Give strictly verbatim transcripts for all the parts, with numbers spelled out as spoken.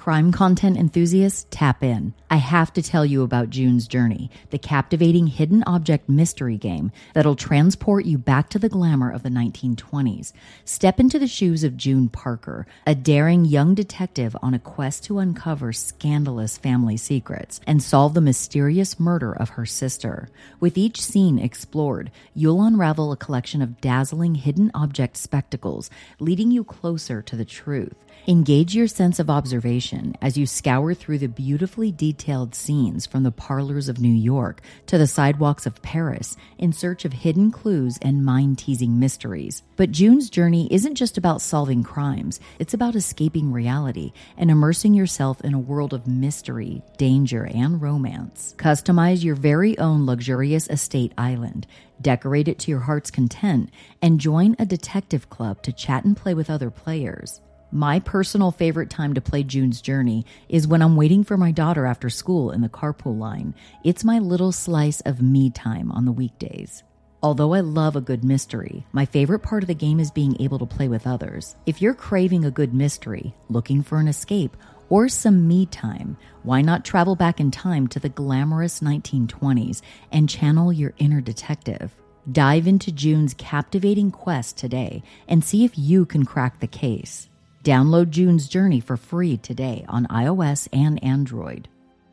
Crime content enthusiasts, tap in. I have to tell you about June's Journey, the captivating hidden object mystery game that'll transport you back to the glamour of the nineteen twenties. Step into the shoes of June Parker, a daring young detective on a quest to uncover scandalous family secrets and solve the mysterious murder of her sister. With each scene explored, you'll unravel a collection of dazzling hidden object spectacles, leading you closer to the truth. Engage your sense of observation as you scour through the beautifully detailed scenes from the parlors of New York to the sidewalks of Paris in search of hidden clues and mind-teasing mysteries. But June's Journey isn't just about solving crimes. It's about escaping reality and immersing yourself in a world of mystery, danger, and romance. Customize your very own luxurious estate island, decorate it to your heart's content, and join a detective club to chat and play with other players. My personal favorite time to play June's Journey is when I'm waiting for my daughter after school in the carpool line. It's my little slice of me time on the weekdays. Although I love a good mystery, my favorite part of the game is being able to play with others. If you're craving a good mystery, looking for an escape, or some me time, why not travel back in time to the glamorous nineteen twenties and channel your inner detective? Dive into June's captivating quest today and see if you can crack the case. Download June's Journey for free today on iOS and Android.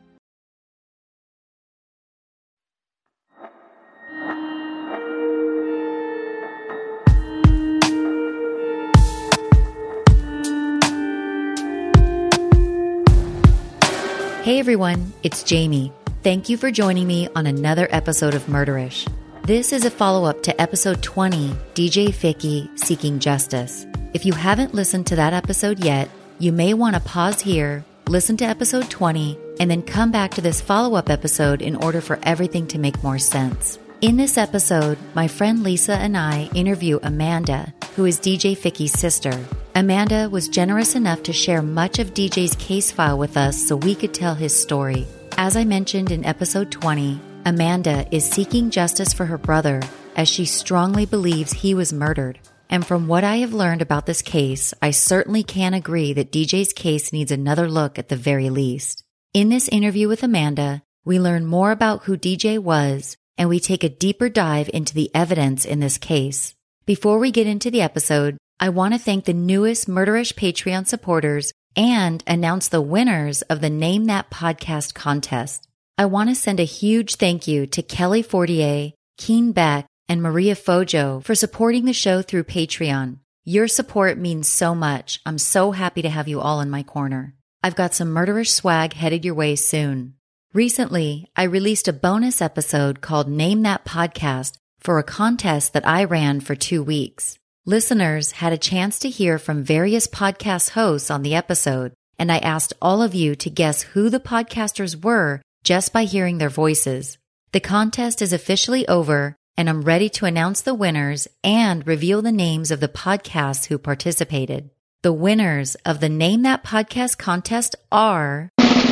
Hey everyone, it's Jamie. Thank you for joining me on another episode of Murderish. This is a follow-up to episode twenty, D J Ficky Seeking Justice. If you haven't listened to that episode yet, you may want to pause here, listen to episode twenty, and then come back to this follow-up episode in order for everything to make more sense. In this episode, my friend Lisa and I interview Amanda, who is D J Ficky's sister. Amanda was generous enough to share much of D J's case file with us so we could tell his story. As I mentioned in episode twenty, Amanda is seeking justice for her brother as she strongly believes he was murdered. And from what I have learned about this case, I certainly can agree that D J's case needs another look at the very least. In this interview with Amanda, we learn more about who D J was, and we take a deeper dive into the evidence in this case. Before we get into the episode, I want to thank the newest Murderish Patreon supporters and announce the winners of the Name That Podcast contest. I want to send a huge thank you to Kelly Fortier, Keen Beck, and Maria Fojo for supporting the show through Patreon. Your support means so much. I'm so happy to have you all in my corner. I've got some Murderish swag headed your way soon. Recently, I released a bonus episode called Name That Podcast for a contest that I ran for two weeks. Listeners had a chance to hear from various podcast hosts on the episode, and I asked all of you to guess who the podcasters were just by hearing their voices. The contest is officially over, and I'm ready to announce the winners and reveal the names of the podcasts who participated. The winners of the Name That Podcast contest are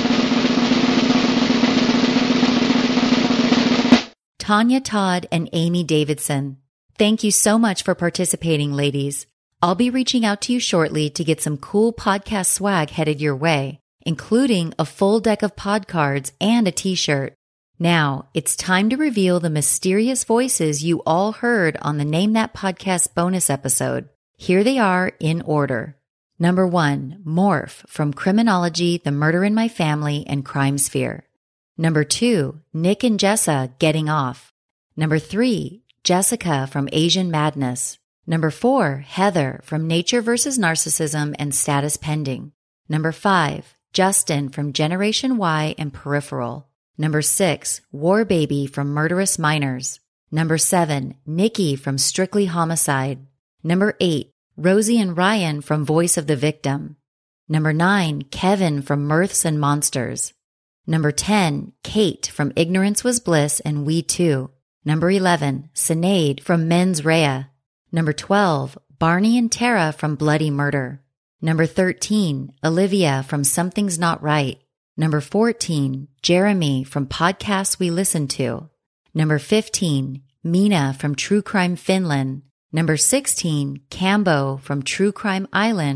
Tanya Todd and Amy Davidson. Thank you so much for participating, ladies. I'll be reaching out to you shortly to get some cool podcast swag headed your way, including a full deck of pod cards and a t-shirt. Now, it's time to reveal the mysterious voices you all heard on the Name That Podcast bonus episode. Here they are in order. Number one, Morph from Criminology, The Murder in My Family, and Crime Sphere. Number two, Nick and Jessa, Getting Off. Number three, Jessica from Asian Madness. Number four, Heather from Nature versus Narcissism and Status Pending. Number five, Justin from Generation Y and Peripheral. Number six, War Baby from Murderous Minors. Number seven, Nikki from Strictly Homicide. Number eight, Rosie and Ryan from Voice of the Victim. Number nine, Kevin from Mirths and Monsters. Number ten, Kate from Ignorance Was Bliss and We Too. Number eleven, Sinead from Mens Rea. Number twelve, Barney and Tara from Bloody Murder. Number thirteen, Olivia from Something's Not Right. Number fourteen, Jeremy from Podcasts We Listen To. Number fifteen, Mina from True Crime Finland. Number sixteen, Cambo from True Crime Island.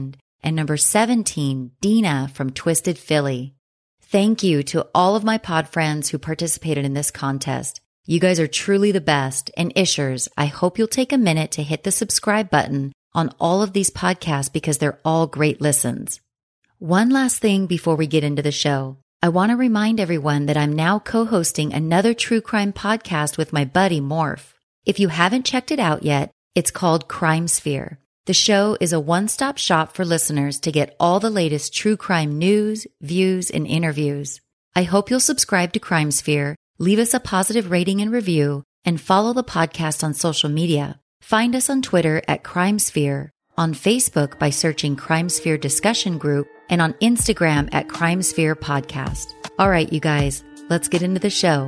and number seventeen, Dina from Twisted Philly. Thank you to all of my pod friends who participated in this contest. You guys are truly the best, and Ishers, I hope you'll take a minute to hit the subscribe button on all of these podcasts because they're all great listens. One last thing before we get into the show. I want to remind everyone that I'm now co-hosting another true crime podcast with my buddy Morph. If you haven't checked it out yet, it's called Crime Sphere. The show is a one-stop shop for listeners to get all the latest true crime news, views, and interviews. I hope you'll subscribe to Crime Sphere, leave us a positive rating and review, and follow the podcast on social media. Find us on Twitter at Crime Sphere, on Facebook by searching Crime Sphere Discussion Group, and on Instagram at Crime Sphere Podcast. All right, you guys, let's get into the show.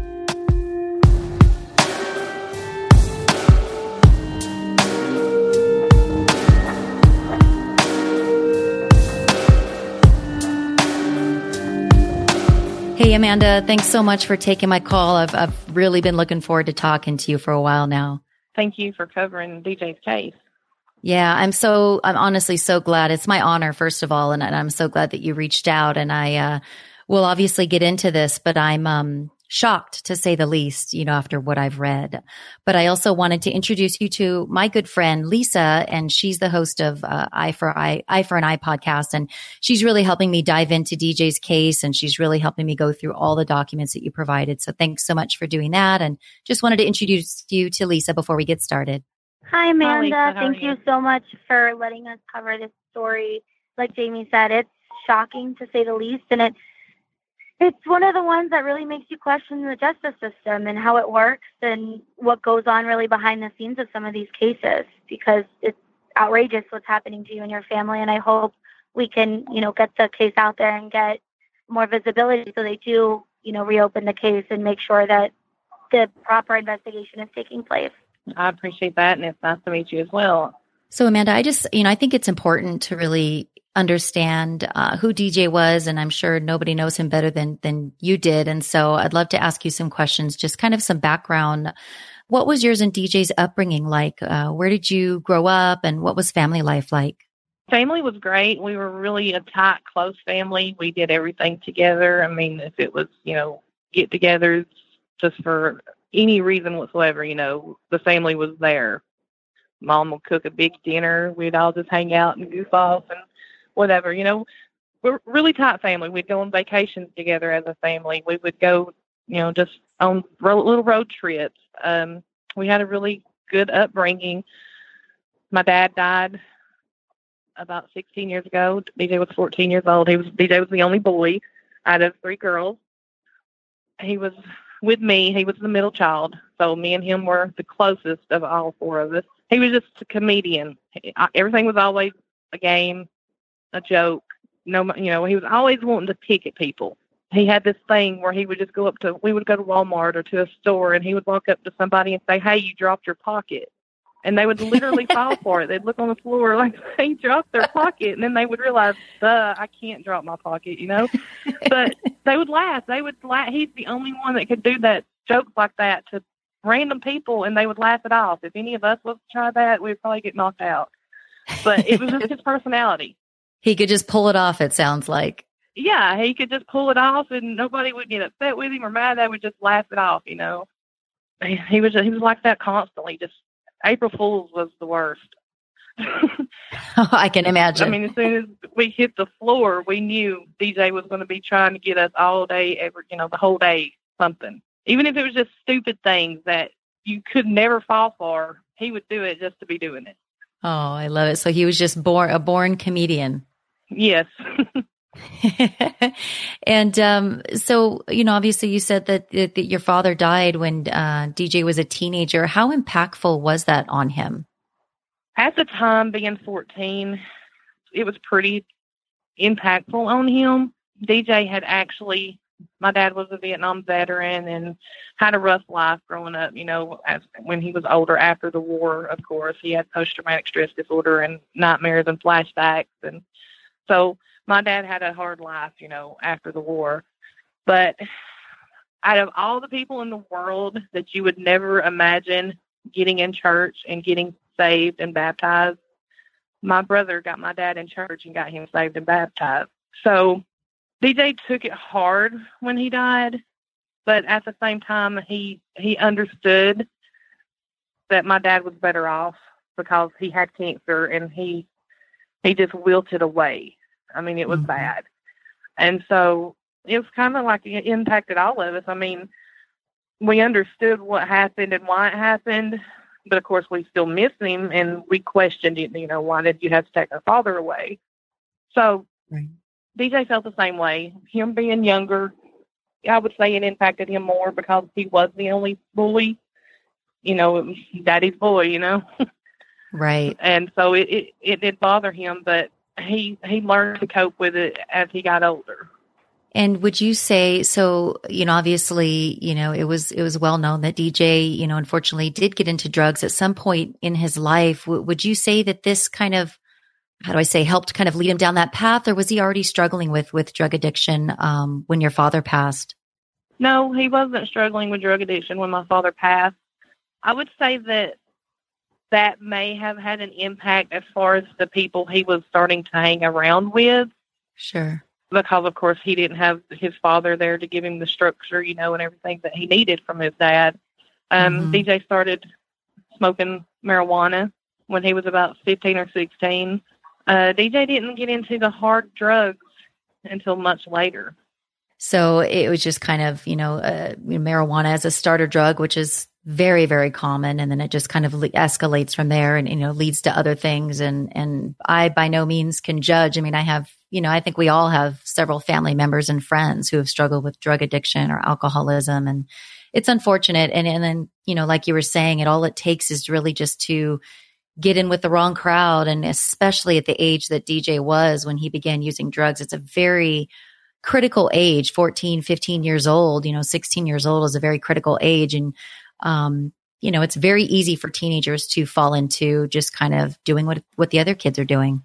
Hey, Amanda, thanks so much for taking my call. I've, I've really been looking forward to talking to you for a while now. Thank you for covering D J's case. Yeah, I'm so, I'm honestly so glad. It's my honor, first of all, and, and I'm so glad that you reached out. And I uh, will obviously get into this, but I'm um, shocked, to say the least, you know, after what I've read. But I also wanted to introduce you to my good friend, Lisa, and she's the host of uh, Eye for Eye, Eye for an Eye podcast. And she's really helping me dive into D J's case, and she's really helping me go through all the documents that you provided. So thanks so much for doing that. And just wanted to introduce you to Lisa before we get started. Hi, Amanda. Hi, Lisa. Thank you? you so much for letting us cover this story. Like Jamie said, it's shocking to say the least, and it it's one of the ones that really makes you question the justice system and how it works and what goes on really behind the scenes of some of these cases, because it's outrageous what's happening to you and your family. And I hope we can, you know, get the case out there and get more visibility so they do, you know, reopen the case and make sure that the proper investigation is taking place. I appreciate that, and it's nice to meet you as well. So, Amanda, I just, you know, I think it's important to really understand uh, who D J was, and I'm sure nobody knows him better than than you did. And so I'd love to ask you some questions, just kind of some background. What was yours and D J's upbringing like? Uh, where did you grow up, and what was family life like? Family was great. We were really a tight, close family. We did everything together. I mean, if it was, you know, get-togethers just for any reason whatsoever, you know, the family was there. Mom would cook a big dinner. We'd all just hang out and goof off and whatever, you know. We're a really tight family. We'd go on vacations together as a family. We would go, you know, just on ro- little road trips. Um, we had a really good upbringing. My dad died about sixteen years ago. D J was fourteen years old. He was D J was the only boy out of three girls. He was with me. He was the middle child, so me and him were the closest of all four of us. He was just a comedian. He, I, everything was always a game, a joke. No, you know, he was always wanting to pick at people. He had this thing where he would just go up to, we would go to Walmart or to a store, and he would walk up to somebody and say, "Hey, you dropped your pocket." And they would literally fall for it. They'd look on the floor like they dropped their pocket, and then they would realize, duh, I can't drop my pocket, you know? But they would laugh. They would laugh. He's the only one that could do that, jokes like that to random people, and they would laugh it off. If any of us was to try that, we'd probably get knocked out. But it was just his personality. He could just pull it off, it sounds like. Yeah, he could just pull it off, and nobody would get upset with him or mad. They would just laugh it off, you know? He, he was he was like that constantly, just April Fool's was the worst. I can imagine. I mean, as soon as we hit the floor, we knew D J was going to be trying to get us all day, every, you know, the whole day, something. Even if it was just stupid things that you could never fall for, he would do it just to be doing it. Oh, I love it. So he was just born a born comedian. Yes. And um, so, you know, obviously you said that, that, that your father died when uh, D J was a teenager. How impactful was that on him? At the time, being fourteen, it was pretty impactful on him. D J had actually, my dad was a Vietnam veteran and had a rough life growing up, you know, as when he was older after the war, of course. He had post-traumatic stress disorder and nightmares and flashbacks. And so my dad had a hard life, you know, after the war. But out of all the people in the world that you would never imagine getting in church and getting saved and baptized, my brother got my dad in church and got him saved and baptized. So D J took it hard when he died, but at the same time, he he understood that my dad was better off because he had cancer and he he just wilted away. I mean, it was mm-hmm. bad. And so it was kind of like it impacted all of us. I mean, we understood what happened and why it happened, but of course we still miss him and we questioned it, you know, why did you have to take our father away? So right. D J felt the same way. Him being younger, I would say it impacted him more because he was the only boy, you know, daddy's boy, you know. Right. And so it, it, it did bother him, but he, he learned to cope with it as he got older. And would you say, so, you know, obviously, you know, it was, it was well known that D J, you know, unfortunately did get into drugs at some point in his life. W- would you say that this kind of, how do I say, helped kind of lead him down that path, or was he already struggling with, with drug addiction, um, when your father passed? No, he wasn't struggling with drug addiction when my father passed. I would say that that may have had an impact as far as the people he was starting to hang around with. Sure. Because, of course, he didn't have his father there to give him the structure, you know, and everything that he needed from his dad. Um, mm-hmm. D J started smoking marijuana when he was about fifteen or sixteen. Uh, D J didn't get into the hard drugs until much later. So it was just kind of, you know, uh, marijuana as a starter drug, which is very, very common. And then it just kind of le- escalates from there and, you know, leads to other things. And, and I by no means can judge. I mean, I have, you know, I think we all have several family members and friends who have struggled with drug addiction or alcoholism. And it's unfortunate. And, and then, you know, like you were saying, it all it takes is really just to get in with the wrong crowd. And especially at the age that D J was when he began using drugs, it's a very critical age, fourteen, fifteen years old, you know, sixteen years old is a very critical age. And, um, you know, it's very easy for teenagers to fall into just kind of doing what, what the other kids are doing.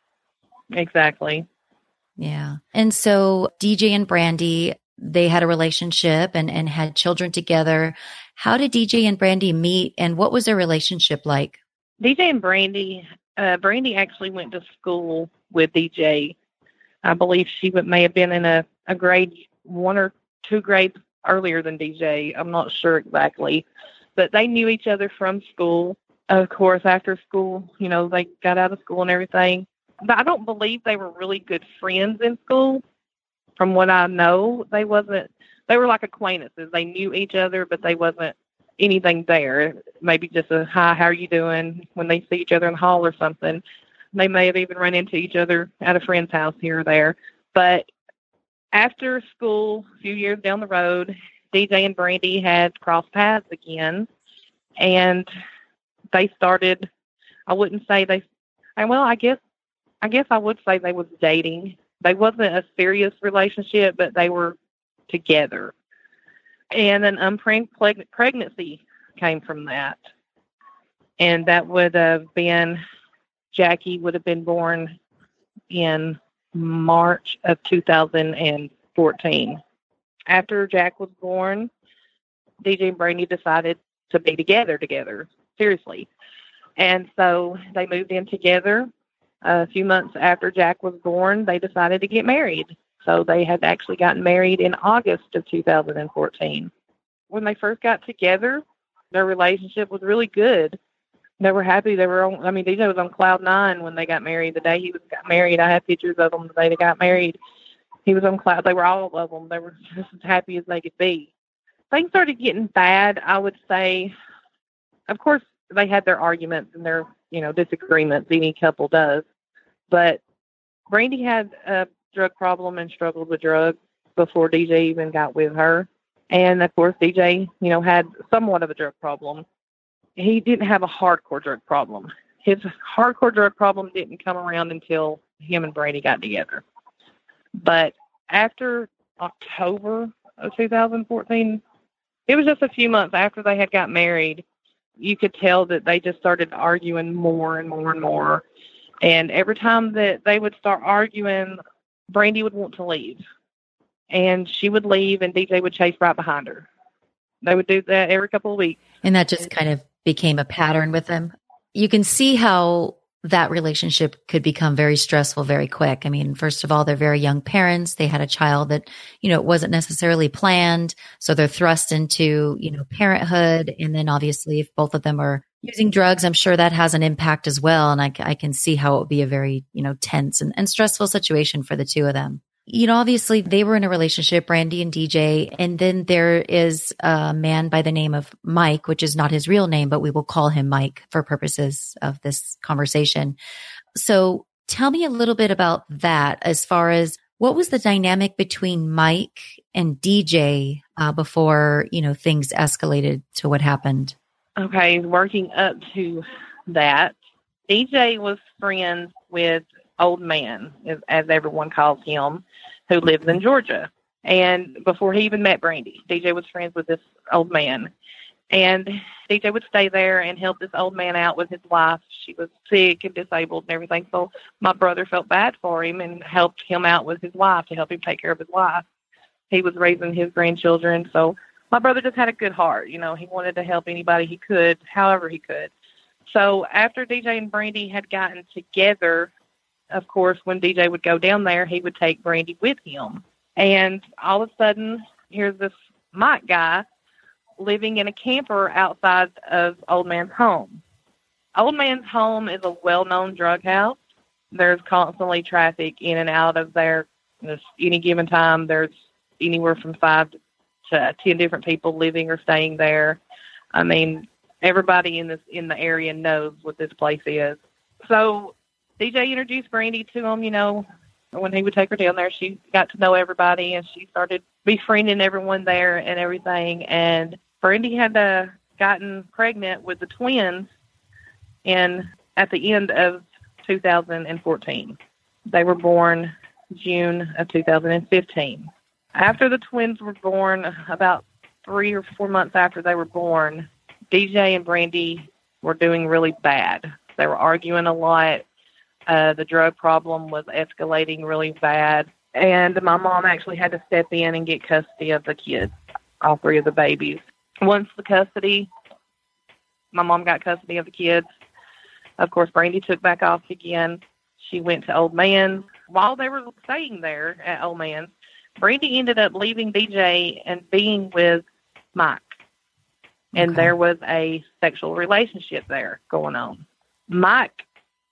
Exactly. Yeah. And so D J and Brandy, they had a relationship and, and had children together. How did D J and Brandy meet and what was their relationship like? D J and Brandy, uh, Brandy actually went to school with D J. I believe she would, may have been in a, a grade one or two grades earlier than D J. I'm not sure exactly, but they knew each other from school. Of course, after school, you know, they got out of school and everything. But I don't believe they were really good friends in school. From what I know, they wasn't, they were like acquaintances. They knew each other, but they wasn't anything there. Maybe just a, hi, how are you doing? When they see each other in the hall or something. They may have even run into each other at a friend's house here or there. But after school, a few years down the road, D J and Brandy had crossed paths again. And they started, I wouldn't say they, and well, I guess, I guess I would say they was dating. They wasn't a serious relationship, but they were together. And an unplanned pregnancy came from that. And that would have been, Jackie would have been born in March of two thousand fourteen. After Jack was born, D J and Brandy decided to be together together, seriously. And so they moved in together. A few months after Jack was born, they decided to get married. So they had actually gotten married in August of two thousand fourteen. When they first got together, their relationship was really good. They were happy. They were on, I mean, D J was on cloud nine when they got married. The day he was got married, I have pictures of them the day they got married. He was on cloud. They were all of them. They were just as happy as they could be. Things started getting bad, I would say. Of course, they had their arguments and their, you know, disagreements. Any couple does. But Brandy had a drug problem and struggled with drugs before D J even got with her. And, of course, D J, you know, had somewhat of a drug problem. He didn't have a hardcore drug problem. His hardcore drug problem didn't come around until him and Brandy got together. But after October of two thousand fourteen, it was just a few months after they had got married, you could tell that they just started arguing more and more and more. And every time that they would start arguing, Brandy would want to leave. And she would leave, and D J would chase right behind her. They would do that every couple of weeks. And that just kind of became a pattern with them. You can see how that relationship could become very stressful very quick. I mean, first of all, they're very young parents. They had a child that, you know, it wasn't necessarily planned. So they're thrust into, you know, parenthood. And then obviously if both of them are using drugs, I'm sure that has an impact as well. And I, I can see how it would be a very, you know, tense and, and stressful situation for the two of them. You know, obviously they were in a relationship, Brandy and D J, and then there is a man by the name of Mike, which is not his real name, but we will call him Mike for purposes of this conversation. So tell me a little bit about that as far as what was the dynamic between Mike and D J uh, before, you know, things escalated to what happened? Okay, working up to that, D J was friends with Old Man, as, as everyone calls him, who lives in Georgia. And before he even met Brandy, D J was friends with this old man. And D J would stay there and help this old man out with his wife. She was sick and disabled and everything. So my brother felt bad for him and helped him out with his wife to help him take care of his wife. He was raising his grandchildren. So my brother just had a good heart. You know, he wanted to help anybody he could, however he could. So after D J and Brandy had gotten together, of course, when D J would go down there, he would take Brandy with him. And all of a sudden, here's this Mike guy living in a camper outside of Old Man's home. Old Man's home is a well-known drug house. There's constantly traffic in and out of there. There's any given time, there's anywhere from five to ten different people living or staying there. I mean, everybody in this in the area knows what this place is. So D J introduced Brandy to him, you know, when he would take her down there. She got to know everybody, and she started befriending everyone there and everything. And Brandy had uh, gotten pregnant with the twins in at the end of two thousand fourteen. They were born June of two thousand fifteen. After the twins were born, about three or four months after they were born, D J and Brandy were doing really bad. They were arguing a lot. Uh, the drug problem was escalating really bad. And my mom actually had to step in and get custody of the kids, all three of the babies. Once the custody, my mom got custody of the kids. Of course, Brandy took back off again. She went to Old Man's. While they were staying there at Old Man's, Brandy ended up leaving D J and being with Mike. And Okay. there was a sexual relationship there going on. Mike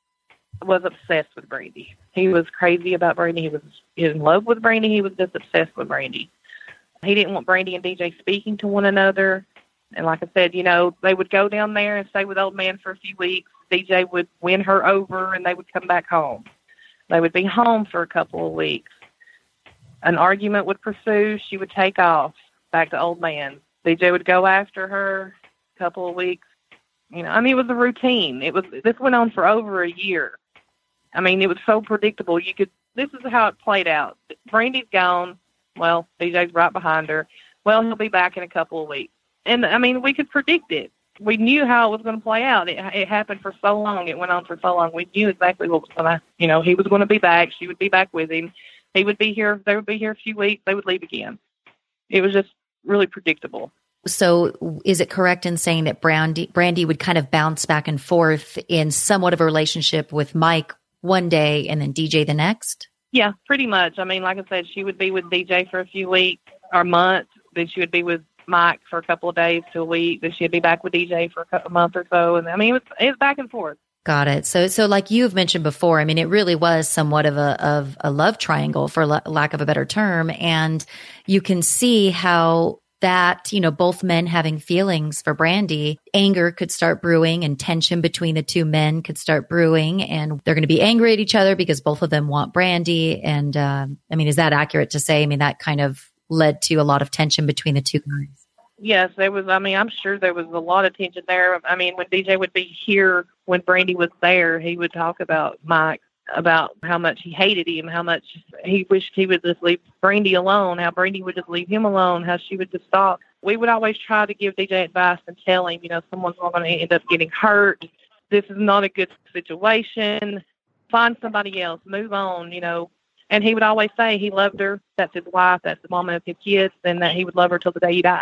was obsessed with Brandy. He was crazy about Brandy. He was in love with Brandy. He was just obsessed with Brandy. He didn't want Brandy and D J speaking to one another. And like I said, you know, they would go down there and stay with Old Man for a few weeks. D J would win her over, and they would come back home. They would be home for a couple of weeks. An argument would pursue. She would take off back to Old Man. D J would go after her a couple of weeks. You know, I mean, it was a routine. It was. This went on for over a year. I mean, it was so predictable. You could. This is how it played out. Brandy's gone. Well, D J's right behind her. Well, he'll be back in a couple of weeks. And, I mean, we could predict it. We knew how it was going to play out. It, it happened for so long. It went on for so long. We knew exactly what was going to, you know, he was going to be back. She would be back with him. He would be here. They would be here a few weeks. They would leave again. It was just really predictable. So is it correct in saying that Brandy, Brandy would kind of bounce back and forth in somewhat of a relationship with Mike one day and then D J the next? Yeah, pretty much. I mean, like I said, she would be with D J for a few weeks or months. Then she would be with Mike for a couple of days to a week. Then she'd be back with D J for a, couple, a month or so. And I mean, it was, it was back and forth. Got it. So, so like you've mentioned before, I mean, it really was somewhat of a, of a love triangle, for la- lack of a better term. And you can see how that, you know, both men having feelings for Brandy, anger could start brewing and tension between the two men could start brewing, and they're going to be angry at each other because both of them want Brandy. And, uh, I mean, is that accurate to say? I mean, that kind of led to a lot of tension between the two guys. Yes, there was. I mean, I'm sure there was a lot of tension there. I mean, when D J would be here, when Brandy was there, he would talk about Mike, about how much he hated him, how much he wished he would just leave Brandy alone, how Brandy would just leave him alone, how she would just stop. We would always try to give D J advice and tell him, you know, someone's going to end up getting hurt. This is not a good situation. Find somebody else. Move on, you know. And he would always say he loved her. That's his wife. That's the mom of his kids, and that he would love her till the day he died.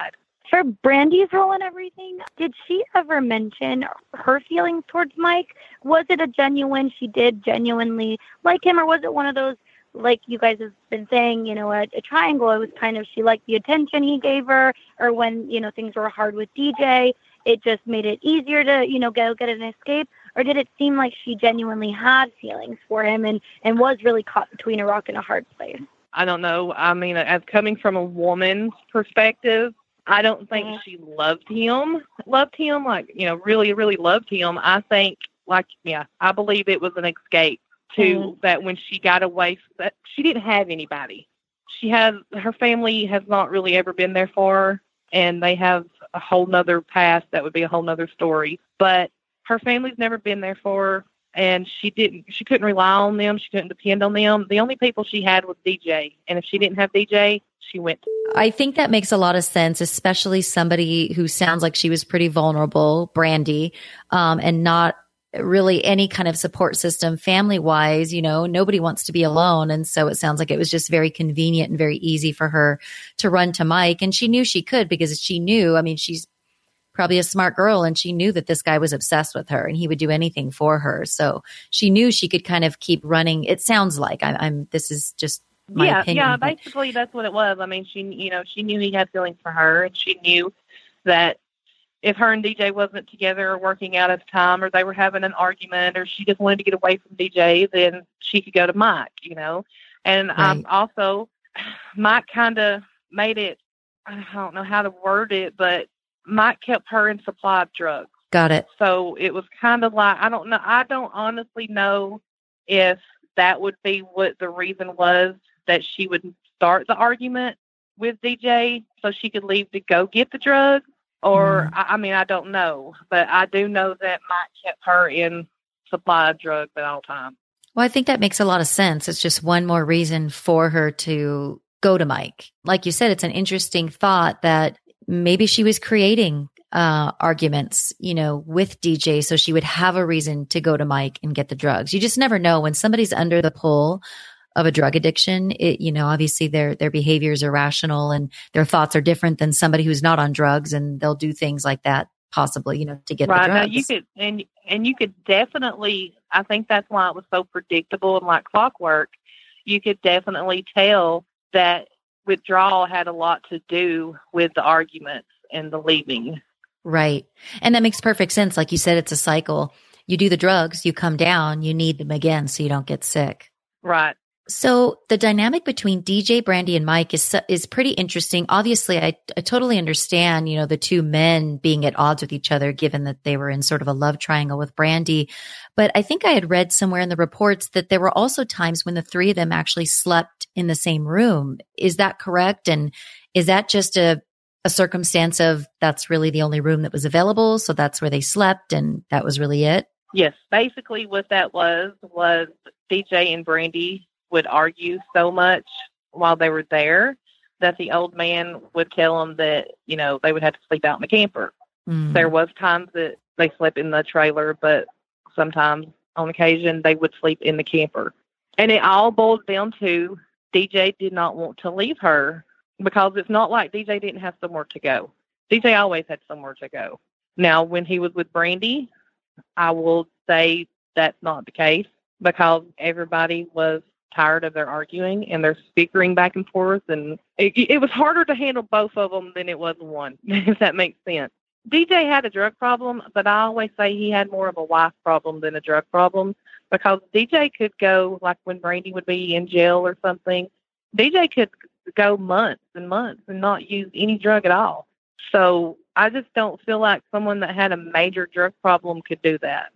For Brandy's role and everything, did she ever mention her feelings towards Mike? Was it a genuine, she did genuinely like him, or was it one of those, like you guys have been saying, you know, a, a triangle? It was kind of, she liked the attention he gave her, or when, you know, things were hard with D J, it just made it easier to, you know, go get an escape? Or did it seem like she genuinely had feelings for him and, and was really caught between a rock and a hard place? I don't know. I mean, as coming from a woman's perspective, I don't think Mm-hmm. she loved him, loved him, like, you know, really, really loved him. I think, like, yeah, I believe it was an escape to Mm-hmm. that when she got away, that she didn't have anybody. She has, her family has not really ever been there for her, and they have a whole nother past that would be a whole nother story. But her family's never been there for her, and she didn't, she couldn't rely on them. She couldn't depend on them. The only people she had was D J. And if she didn't have D J, she went to I think that makes a lot of sense, especially somebody who sounds like she was pretty vulnerable, Brandy, um, and not really any kind of support system family wise. You know, nobody wants to be alone. And so it sounds like it was just very convenient and very easy for her to run to Mike. And she knew she could, because she knew, I mean, she's probably a smart girl, and she knew that this guy was obsessed with her and he would do anything for her. So she knew she could kind of keep running. It sounds like I, I'm, this is just my yeah, opinion. yeah, but- basically that's what it was. I mean, she, you know, she knew he had feelings for her, and she knew that if her and D J wasn't together or working out at the time, or they were having an argument, or she just wanted to get away from D J, then she could go to Mike, you know. And Right. um, also, Mike kind of made it, I don't know how to word it, but Mike kept her in supply of drugs. Got it. So it was kind of like, I don't know, I don't honestly know if that would be what the reason was that she would start the argument with D J so she could leave to go get the drugs. Or, Mm. I, I mean, I don't know. But I do know that Mike kept her in supply of drugs at all times. Well, I think that makes a lot of sense. It's just one more reason for her to go to Mike. Like you said, it's an interesting thought that maybe she was creating uh, arguments, you know, with D J so she would have a reason to go to Mike and get the drugs. You just never know when somebody's under the pull of a drug addiction. It, you know, obviously their, their behavior is irrational and their thoughts are different than somebody who's not on drugs, and they'll do things like that possibly, you know, to get Right. the Now drugs. you could, and, and you could definitely, I think that's why it was so predictable and like clockwork. You could definitely tell that withdrawal had a lot to do with the arguments and the leaving. Right. And that makes perfect sense. Like you said, it's a cycle. You do the drugs, you come down, you need them again so you don't get sick. Right. So the dynamic between D J, Brandy, and Mike is is pretty interesting. Obviously, I, I totally understand, you know, the two men being at odds with each other, given that they were in sort of a love triangle with Brandy. But I think I had read somewhere in the reports that there were also times when the three of them actually slept in the same room. Is that correct? And is that just a, a circumstance of that's really the only room that was available, so that's where they slept, and that was really it? Yes. Basically what that was, was D J and Brandy would argue so much while they were there that the old man would tell them that, you know, they would have to sleep out in the camper. Mm. There was times that they slept in the trailer, but sometimes on occasion they would sleep in the camper. And it all boiled down to D J did not want to leave her, because it's not like D J didn't have somewhere to go. D J always had somewhere to go. Now, when he was with Brandy, I will say that's not the case, because everybody was tired of their arguing and their bickering back and forth, and it, it was harder to handle both of them than it was one, if that makes sense. D J had a drug problem, but I always say he had more of a wife problem than a drug problem, because D J could go, like when Brandy would be in jail or something, D J could go months and months and not use any drug at all. So I just don't feel like someone that had a major drug problem could do that.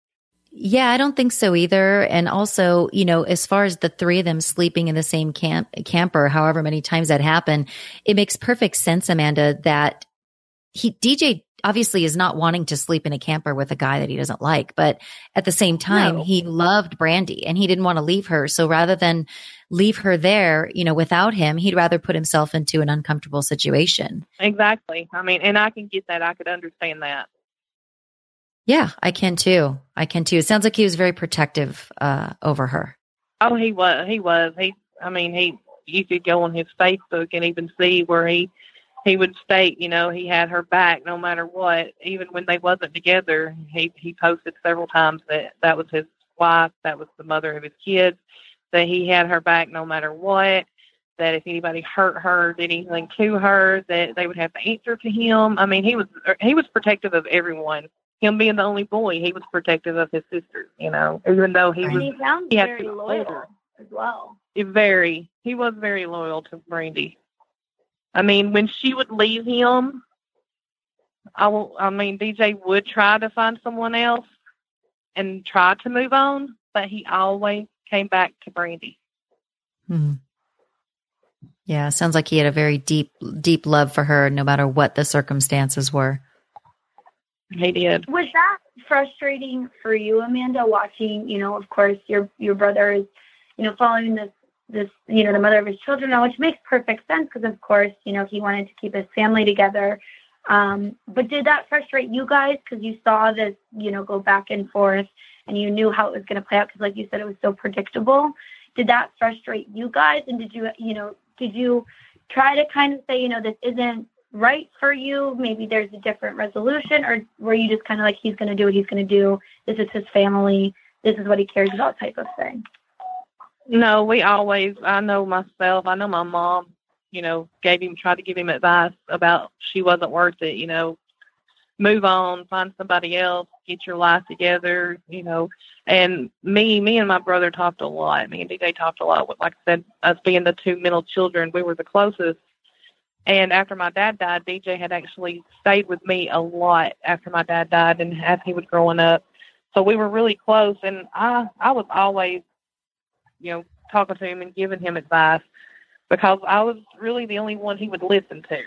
Yeah, I don't think so either. And also, you know, as far as the three of them sleeping in the same camp camper, however many times that happened, it makes perfect sense, Amanda, that he D J obviously is not wanting to sleep in a camper with a guy that he doesn't like, but at the same time, No. he loved Brandy and he didn't want to leave her. So rather than leave her there, you know, without him, he'd rather put himself into an uncomfortable situation. Exactly. I mean, and I can get that. I could understand that. Yeah, I can too. I can too. It sounds like he was very protective uh, over her. Oh, he was. He was. He. I mean, he. You could go on his Facebook and even see where he he would state, you know, he had her back no matter what. Even when they wasn't together, he, he posted several times that that was his wife, that was the mother of his kids, that he had her back no matter what, that if anybody hurt her, did anything to her, that they would have to answer to him. I mean, he was he was protective of everyone. Him being the only boy, he was protective of his sisters, you know, even though he and was he sounds he had very to be loyal older. as well. Very. He was very loyal to Brandy. I mean, when she would leave him, I, will, I mean, D J would try to find someone else and try to move on, but he always came back to Brandy. Hmm. Yeah, sounds like he had a very deep, deep love for her, no matter what the circumstances were. He did. Was that frustrating for you, Amanda, watching, you know, of course, your your brother is, you know, following this, this, you know, the mother of his children now, which makes perfect sense because, of course, you know, he wanted to keep his family together. Um, but did that frustrate you guys because you saw this, you know, go back and forth and you knew how it was going to play out because, like you said, it was so predictable? Did that frustrate you guys? And did you, you know, did you try to kind of say, you know, this isn't right for you? Maybe there's a different resolution, or were you just kind of like, he's going to do what he's going to do? This is his family. This is what he cares about type of thing? No, we always, I know myself, I know my mom, you know, gave him, tried to give him advice about she wasn't worth it, you know, move on, find somebody else, get your life together, you know. And me, me and my brother talked a lot. Me and D J talked a lot. Like I said, us being the two middle children, we were the closest. And after my dad died, D J had actually stayed with me a lot after my dad died and as he was growing up. So we were really close. And I, I was always, you know, talking to him and giving him advice because I was really the only one he would listen to.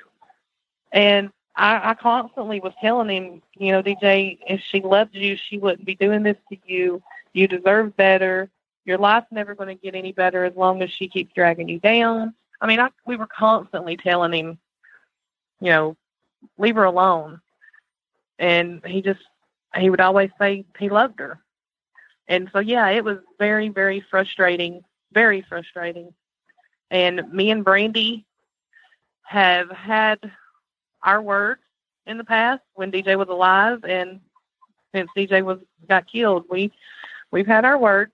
And I, I constantly was telling him, you know, D J, if she loved you, she wouldn't be doing this to you. You deserve better. Your life's never going to get any better as long as she keeps dragging you down. I mean, I, we were constantly telling him, you know, leave her alone. And he just, he would always say he loved her. And so, yeah, it was very, very frustrating, very frustrating. And me and Brandy have had our word in the past when D J was alive, and since D J was got killed, we, we've had our word.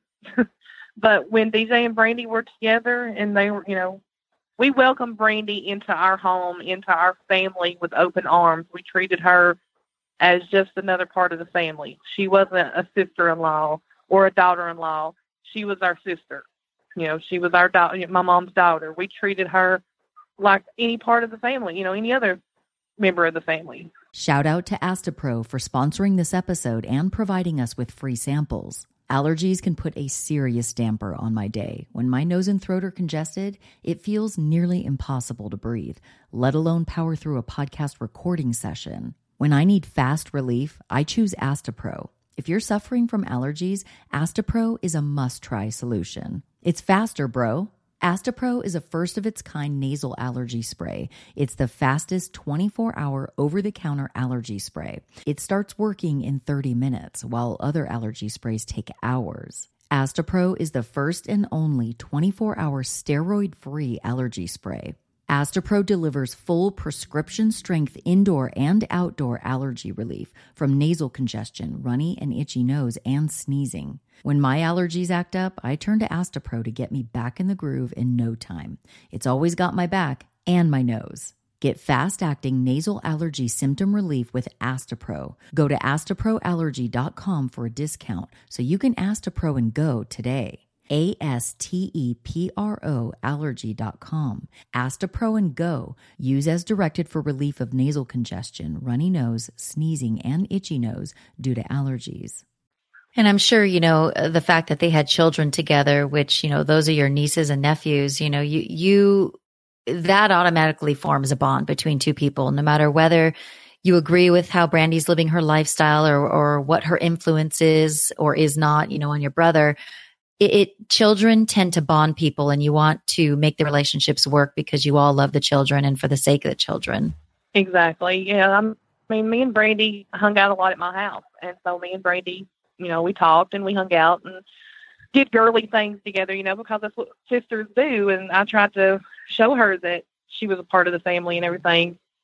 But when D J and Brandy were together and they were, you know, we welcomed Brandy into our home, into our family with open arms. We treated her as just another part of the family. She wasn't a sister-in-law or a daughter-in-law. She was our sister. You know, she was our da- my mom's daughter. We treated her like any part of the family, you know, any other member of the family. Shout out to Astapro for sponsoring this episode and providing us with free samples. Allergies can put a serious damper on my day. When my nose and throat are congested, it feels nearly impossible to breathe, let alone power through a podcast recording session. When I need fast relief, I choose Astapro. If you're suffering from allergies, Astapro is a must-try solution. It's faster, bro. Astapro is a first-of-its-kind nasal allergy spray. It's the fastest twenty-four hour over-the-counter allergy spray. It starts working in thirty minutes, while other allergy sprays take hours. Astapro is the first and only twenty-four hour steroid-free allergy spray. Astapro delivers full prescription-strength indoor and outdoor allergy relief from nasal congestion, runny and itchy nose, and sneezing. When my allergies act up, I turn to Astapro to get me back in the groove in no time. It's always got my back and my nose. Get fast-acting nasal allergy symptom relief with Astapro. Go to astapro allergy dot com for a discount so you can Astapro and go today. A S T E P R O allergy dot com. Astapro and go. Use as directed for relief of nasal congestion, runny nose, sneezing, and itchy nose due to allergies. And I'm sure, you know, the fact that they had children together, which, you know, those are your nieces and nephews, you know, you, you, that automatically forms a bond between two people, no matter whether you agree with how Brandy's living her lifestyle or, or what her influence is or is not, you know, on your brother. It, it children tend to bond people, and you want to make the relationships work because you all love the children and for the sake of the children. Exactly. Yeah. I'm, I mean, me and Brandy hung out a lot at my house. And so me and Brandy, you know, we talked and we hung out and did girly things together, you know, because that's what sisters do. And I tried to show her that she was a part of the family and everything.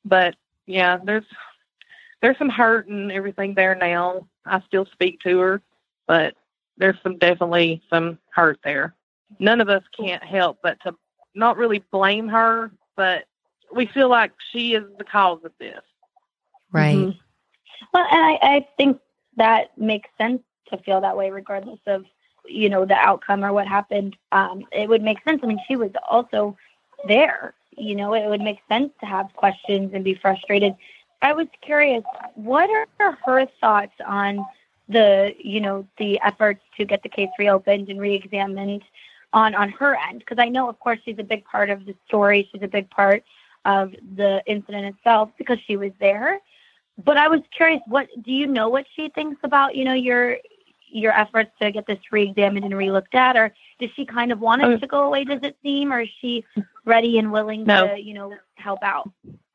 But yeah, there's there's some hurt and everything there now. I still speak to her, but there's some definitely some hurt there. None of us can't help but to not really blame her, but we feel like she is the cause of this. Right. Mm-hmm. Well, and I, I think that makes sense to feel that way, regardless of, you know, the outcome or what happened. Um, it would make sense. I mean, she was also there. You know, it would make sense to have questions and be frustrated. I was curious, what are her thoughts on the, you know, the efforts to get the case reopened and reexamined on, on her end? Because I know, of course, she's a big part of the story. She's a big part of the incident itself because she was there. But I was curious, what do you know what she thinks about, you know, your your efforts to get this re-examined and re-looked at? Or does she kind of want it Oh. to go away, does it seem? Or is she ready and willing No. to, you know, help out?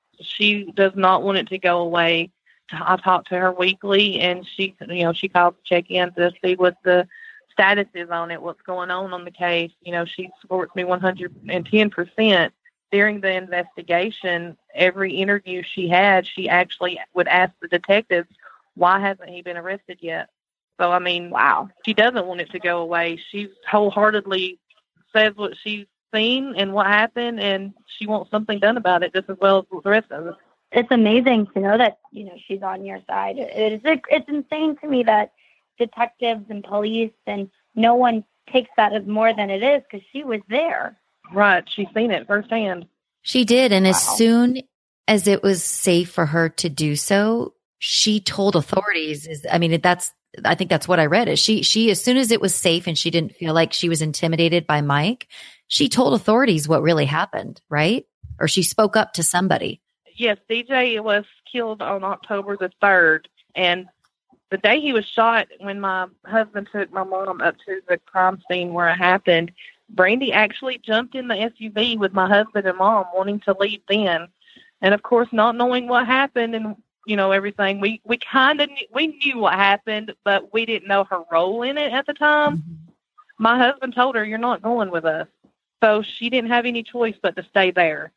She does not want it to go away. I talk to her weekly, and she, you know, she calls to check in to see what the status is on it, what's going on on the case. You know, she supports me one hundred ten percent. During the investigation, every interview she had, she actually would ask the detectives, why hasn't he been arrested yet? So, I mean, Wow. she doesn't want it to go away. She wholeheartedly says what she's seen and what happened, and she wants something done about it just as well as the rest of us. It's amazing to know that, you know, she's on your side. It is, it's insane to me that detectives and police and no one takes that as more than it is, because she was there. Right. She's seen it firsthand. She did. And as Wow. soon as it was safe for her to do so, she told authorities is, I mean, that's, I think that's what I read is she, she, as soon as it was safe and she didn't feel like she was intimidated by Mike, she told authorities what really happened, right? Or she spoke up to somebody. Yes, D J was killed on October the third, and the day he was shot, when my husband took my mom up to the crime scene where it happened, Brandy actually jumped in the S U V with my husband and mom, wanting to leave then. And of course, not knowing what happened and, you know, everything, we, we kind of, we knew what happened, but we didn't know her role in it at the time. Mm-hmm. My husband told her, you're not going with us. So she didn't have any choice but to stay there.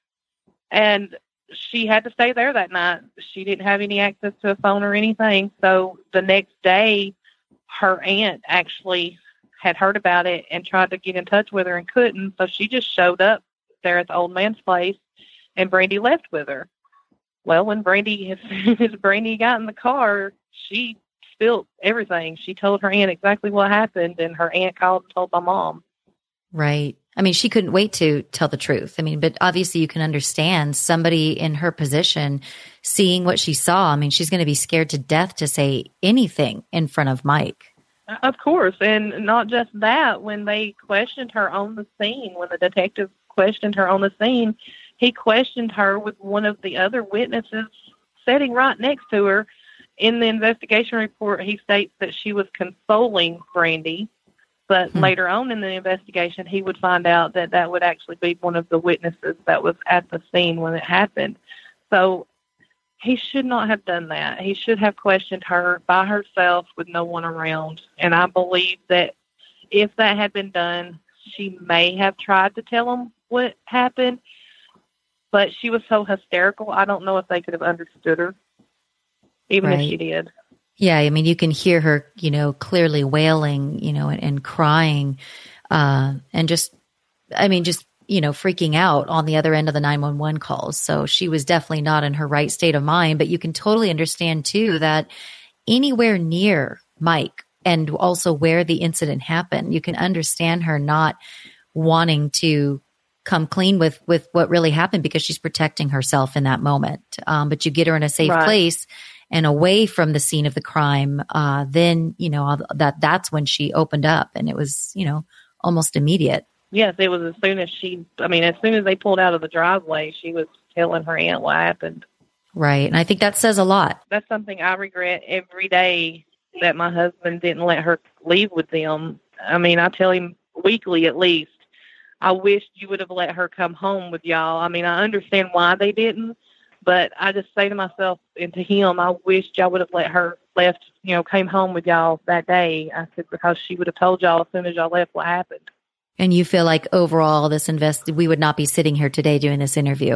And she had to stay there that night. She didn't have any access to a phone or anything. So the next day, her aunt actually had heard about it and tried to get in touch with her and couldn't. So she just showed up there at the old man's place, and Brandy left with her. Well, when Brandy, as soon as Brandy got in the car, she spilled everything. She told her aunt exactly what happened, and her aunt called and told my mom. Right. I mean, she couldn't wait to tell the truth. I mean, but obviously you can understand somebody in her position seeing what she saw. I mean, she's going to be scared to death to say anything in front of Mike. Of course. And not just that, when they questioned her on the scene, when the detective questioned her on the scene, he questioned her with one of the other witnesses sitting right next to her. In the investigation report, he states that she was consoling Brandy. But Hmm. later on in the investigation, he would find out that that would actually be one of the witnesses that was at the scene when it happened. So he should not have done that. He should have questioned her by herself with no one around. And I believe that if that had been done, she may have tried to tell him what happened. But she was so hysterical, I don't know if they could have understood her, even Right. if she did. Yeah, I mean, you can hear her, you know, clearly wailing, you know, and, and crying, uh, and just, I mean, just, you know, freaking out on the other end of the nine one one calls. So she was definitely not in her right state of mind, but you can totally understand too that anywhere near Mike and also where the incident happened, you can understand her not wanting to come clean with, with what really happened because she's protecting herself in that moment. Um, but you get her in a safe Right. place and away from the scene of the crime, uh, then, you know, that that's when she opened up, and it was, you know, almost immediate. Yes, it was as soon as she, I mean, as soon as they pulled out of the driveway, she was telling her aunt what happened. Right. And I think that says a lot. That's something I regret every day, that my husband didn't let her leave with them. I mean, I tell him weekly at least, I wish you would have let her come home with y'all. I mean, I understand why they didn't, but I just say to myself and to him, I wish y'all would have let her left, you know, came home with y'all that day. I said, because she would have told y'all as soon as y'all left what happened. And you feel like overall this invest, we would not be sitting here today doing this interview.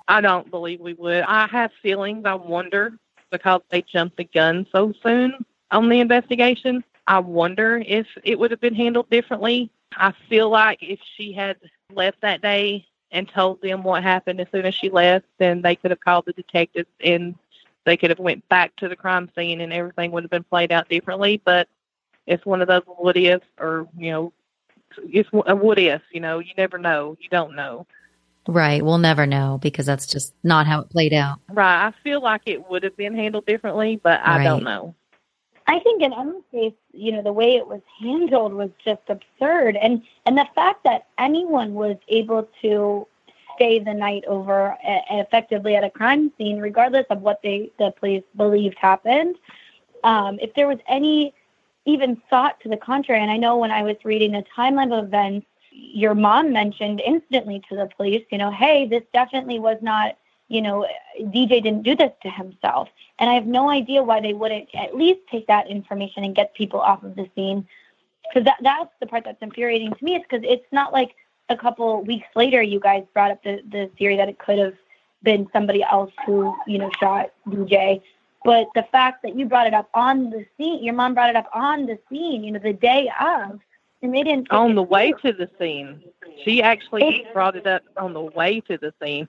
I don't believe we would. I have feelings. I wonder, because they jumped the gun so soon on the investigation, I wonder if it would have been handled differently. I feel like if she had left that day and told them what happened as soon as she left, then they could have called the detectives and they could have went back to the crime scene and everything would have been played out differently. But it's one of those what ifs, or, you know, it's a what if, you know, you never know. You don't know. Right. We'll never know because that's just not how it played out. Right. I feel like it would have been handled differently, but I Right. don't know. I think in Emma's case, you know, the way it was handled was just absurd. And, and the fact that anyone was able to stay the night over uh, effectively at a crime scene, regardless of what they the police believed happened, um, if there was any even thought to the contrary. And I know when I was reading the timeline of events, your mom mentioned instantly to the police, you know, hey, this definitely was not, you know, D J didn't do this to himself. And I have no idea why they wouldn't at least take that information and get people off of the scene. Because that, that's the part that's infuriating to me, is because it's not like a couple weeks later you guys brought up the, the theory that it could have been somebody else who, you know, shot D J. But the fact that you brought it up on the scene, your mom brought it up on the scene, you know, the day of, and they didn't. On the way to the scene. She actually brought it up on the way to the scene.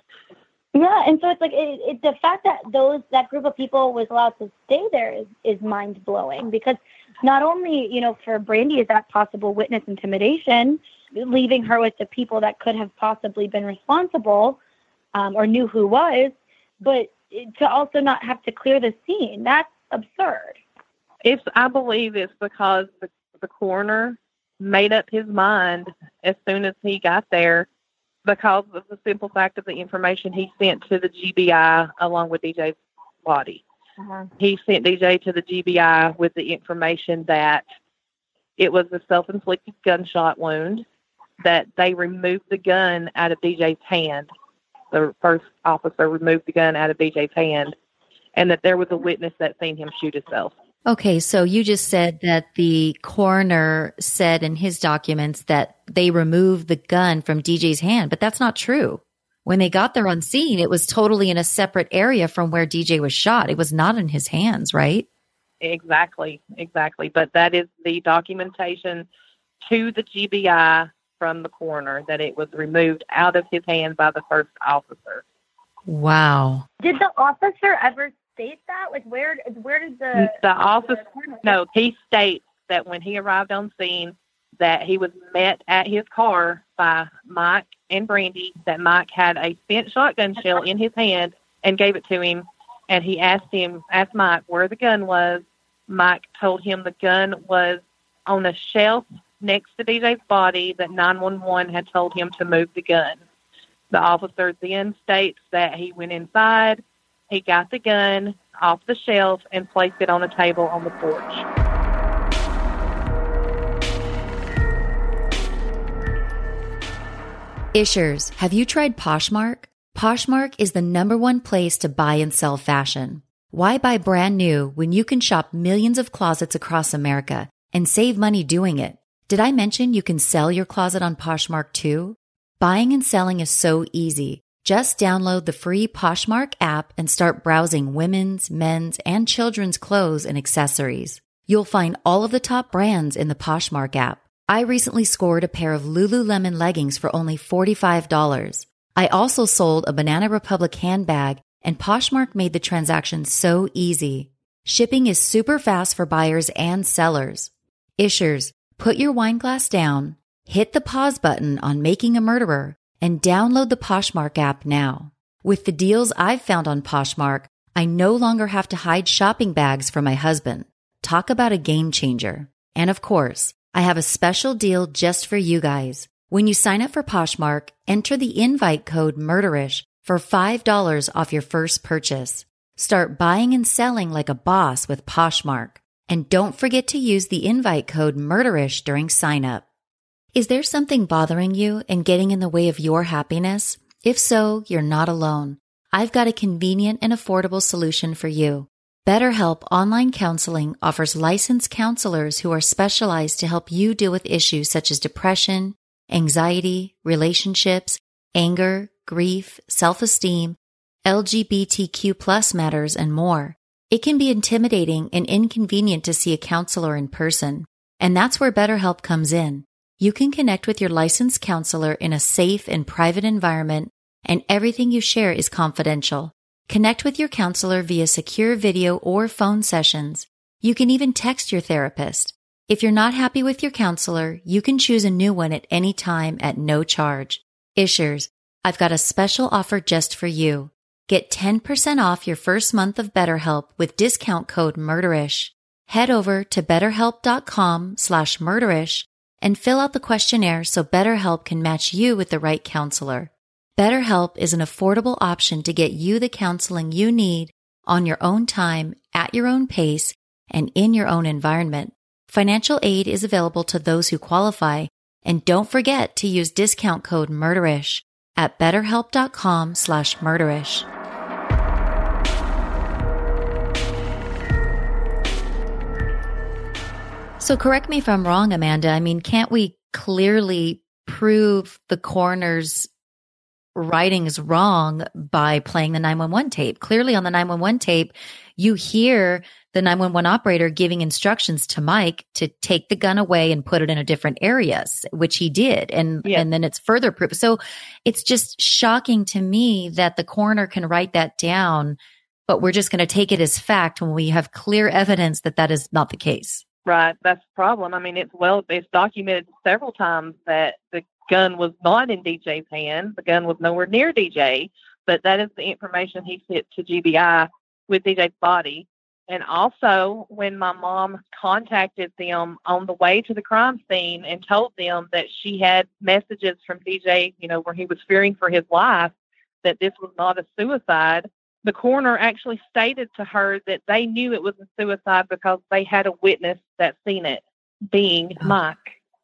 Yeah, and so it's like it, it, the fact that those that group of people was allowed to stay there is, is mind blowing, because not only, you know, for Brandy is that possible witness intimidation, leaving her with the people that could have possibly been responsible um, or knew who was, but to also not have to clear the scene. That's absurd. It's I believe it's because the, the coroner made up his mind as soon as he got there, because of the simple fact of the information he sent to the G B I along with D J's body. Uh-huh. He sent D J to the G B I with the information that it was a self-inflicted gunshot wound, that they removed the gun out of D J's hand. The first officer removed the gun out of D J's hand, and that there was a witness that seen him shoot himself. Okay, so you just said that the coroner said in his documents that they removed the gun from D J's hand, but that's not true. When they got there on scene, it was totally in a separate area from where D J was shot. It was not in his hands, right? Exactly, exactly. But that is the documentation to the G B I from the coroner, that it was removed out of his hand by the first officer. Wow. Did the officer ever state that? Like, where where did the... The officer, no, he states that when he arrived on scene, that he was met at his car by Mike and Brandy, that Mike had a spent shotgun shell in his hand and gave it to him, and he asked him, asked Mike where the gun was. Mike told him the gun was on a shelf next to D J's body, that nine one one had told him to move the gun. The officer then states that he went inside, he got the gun off the shelf and placed it on a table on the porch. Ishers, have you tried Poshmark? Poshmark is the number one place to buy and sell fashion. Why buy brand new when you can shop millions of closets across America and save money doing it? Did I mention you can sell your closet on Poshmark too? Buying and selling is so easy. Just download the free Poshmark app and start browsing women's, men's, and children's clothes and accessories. You'll find all of the top brands in the Poshmark app. I recently scored a pair of Lululemon leggings for only forty-five dollars. I also sold a Banana Republic handbag, and Poshmark made the transaction so easy. Shipping is super fast for buyers and sellers. Ishers, put your wine glass down, hit the pause button on Making a Murderer, and download the Poshmark app now. With the deals I've found on Poshmark, I no longer have to hide shopping bags for my husband. Talk about a game changer. And of course, I have a special deal just for you guys. When you sign up for Poshmark, enter the invite code MURDERISH for five dollars off your first purchase. Start buying and selling like a boss with Poshmark. And don't forget to use the invite code MURDERISH during sign up. Is there something bothering you and getting in the way of your happiness? If so, you're not alone. I've got a convenient and affordable solution for you. BetterHelp Online Counseling offers licensed counselors who are specialized to help you deal with issues such as depression, anxiety, relationships, anger, grief, self-esteem, L G B T Q plus matters, and more. It can be intimidating and inconvenient to see a counselor in person, and that's where BetterHelp comes in. You can connect with your licensed counselor in a safe and private environment, and everything you share is confidential. Connect with your counselor via secure video or phone sessions. You can even text your therapist. If you're not happy with your counselor, you can choose a new one at any time at no charge. Ishers, I've got a special offer just for you. Get ten percent off your first month of BetterHelp with discount code MURDERISH. Head over to betterhelp.com slash murderish and fill out the questionnaire so BetterHelp can match you with the right counselor. BetterHelp is an affordable option to get you the counseling you need on your own time, at your own pace, and in your own environment. Financial aid is available to those who qualify, and don't forget to use discount code MURDERISH at betterhelp.com slash murderish. So correct me if I'm wrong, Amanda. I mean, can't we clearly prove the coroner's writings wrong by playing the nine one one tape? Clearly on the nine one one tape, you hear the nine one one operator giving instructions to Mike to take the gun away and put it in a different area, which he did. And, yeah. and then it's further proof. So it's just shocking to me that the coroner can write that down, but we're just going to take it as fact when we have clear evidence that that is not the case. Right. That's the problem. I mean, it's well, it's documented several times that the gun was not in D J's hand. The gun was nowhere near D J, but that is the information he sent to G B I with D J's body. And also, when my mom contacted them on the way to the crime scene and told them that she had messages from D J, you know, where he was fearing for his life, that this was not a suicide, the coroner actually stated to her that they knew it was a suicide because they had a witness that seen it, being Mike.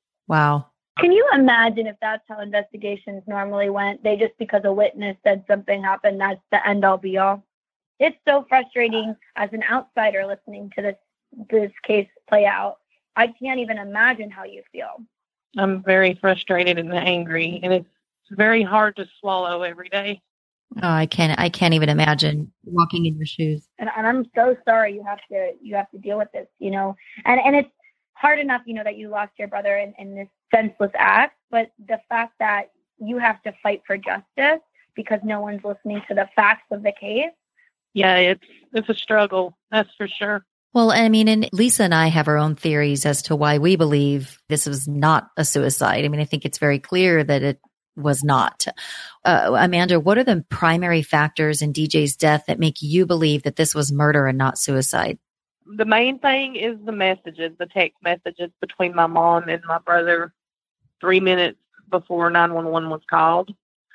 Wow. Can you imagine if that's how investigations normally went? They just, because a witness said something happened, that's the end all be all. It's so frustrating as an outsider listening to this this case play out. I can't even imagine how you feel. I'm very frustrated and angry, and it's very hard to swallow every day. Oh, I can't. I can't even imagine walking in your shoes. And, and I'm so sorry you have to. You have to deal with this. You know, and and it's hard enough, you know, that you lost your brother in, in this senseless act. But the fact that you have to fight for justice because no one's listening to the facts of the case. Yeah, it's it's a struggle. That's for sure. Well, I mean, and Lisa and I have our own theories as to why we believe this was not a suicide. I mean, I think it's very clear that it was not. Uh, Amanda, what are the primary factors in D J's death that make you believe that this was murder and not suicide? The main thing is the messages, the text messages between my mom and my brother three minutes before nine one one was called.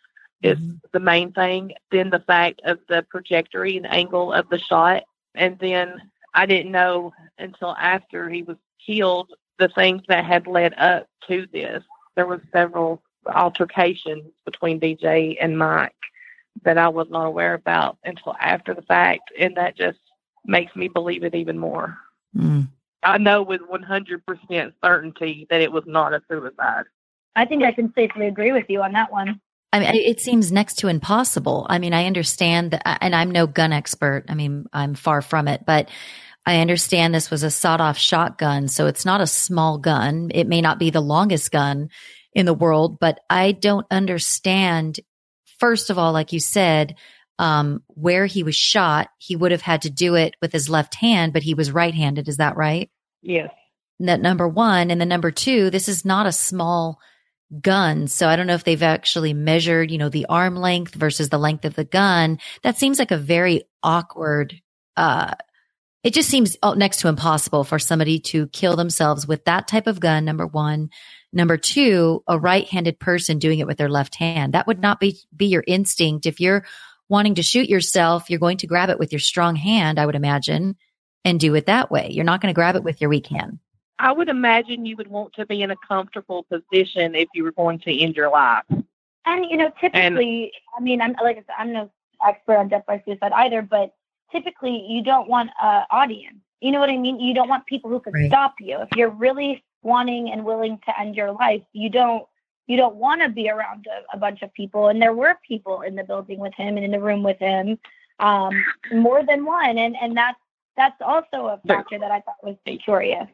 Is mm-hmm. the main thing. Then the fact of the trajectory and angle of the shot. And then I didn't know until after he was killed the things that had led up to this. There was several altercations between D J and Mike that I was not aware about until after the fact, and that just makes me believe it even more. Mm. I know with one hundred percent certainty that it was not a suicide. I think I can safely agree with you on that one. I mean, it seems next to impossible. I mean, I understand that, and I'm no gun expert. I mean, I'm far from it, but I understand this was a sawed-off shotgun, so it's not a small gun. It may not be the longest gun in the world, but I don't understand, first of all, like you said, um, where he was shot. He would have had to do it with his left hand, but he was right-handed. Is that right? Yes. That number one. And then number two, this is not a small gun. So I don't know if they've actually measured, you know, the arm length versus the length of the gun. That seems like a very awkward, uh, it just seems next to impossible for somebody to kill themselves with that type of gun, number one. Number two, a right-handed person doing it with their left hand. That would not be, be your instinct. If you're wanting to shoot yourself, you're going to grab it with your strong hand, I would imagine, and do it that way. You're not going to grab it with your weak hand. I would imagine you would want to be in a comfortable position if you were going to end your life. And, you know, typically, and, I mean, I'm like I said, I'm no expert on death by suicide either, but typically you don't want an audience. You know what I mean? You don't want people who could right. stop you. If you're really wanting and willing to end your life, you don't, you don't want to be around a, a bunch of people. And there were people in the building with him and in the room with him, um, more than one. And, and that's, that's also a factor that I thought was curious.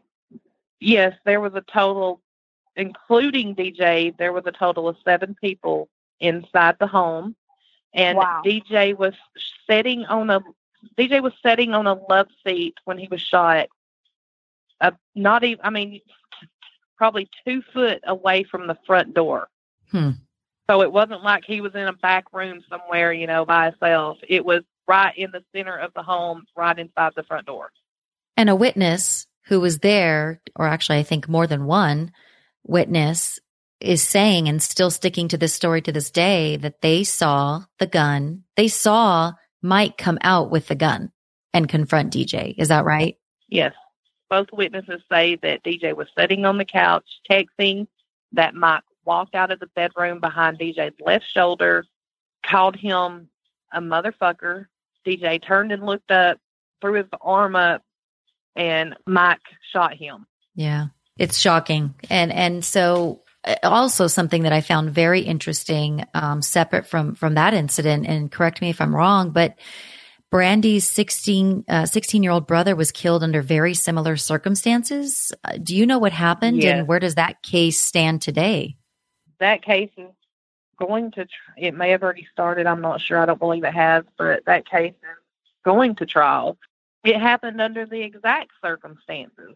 Yes, there was a total, including D J, there was a total of seven people inside the home. And wow. D J was sitting on a, D J was sitting on a love seat when he was shot. Uh, not even, I mean, probably two foot away from the front door. Hmm. So it wasn't like he was in a back room somewhere, you know, by himself. It was right in the center of the home, right inside the front door. And a witness who was there, or actually I think more than one witness, is saying and still sticking to this story to this day that they saw the gun. They saw Mike come out with the gun and confront D J. Is that right? Yes. Both witnesses say that D J was sitting on the couch texting, that Mike walked out of the bedroom behind D J's left shoulder, called him a motherfucker. D J turned and looked up, threw his arm up, and Mike shot him. Yeah, it's shocking. And and so also something that I found very interesting, um, separate from, from that incident, and correct me if I'm wrong, but Brandy's sixteen, uh, sixteen-year-old brother was killed under very similar circumstances. Uh, do you know what happened, yes. and where does that case stand today? That case is going to, tr- it may have already started. I'm not sure. I don't believe it has, but that case is going to trial. It happened under the exact circumstances.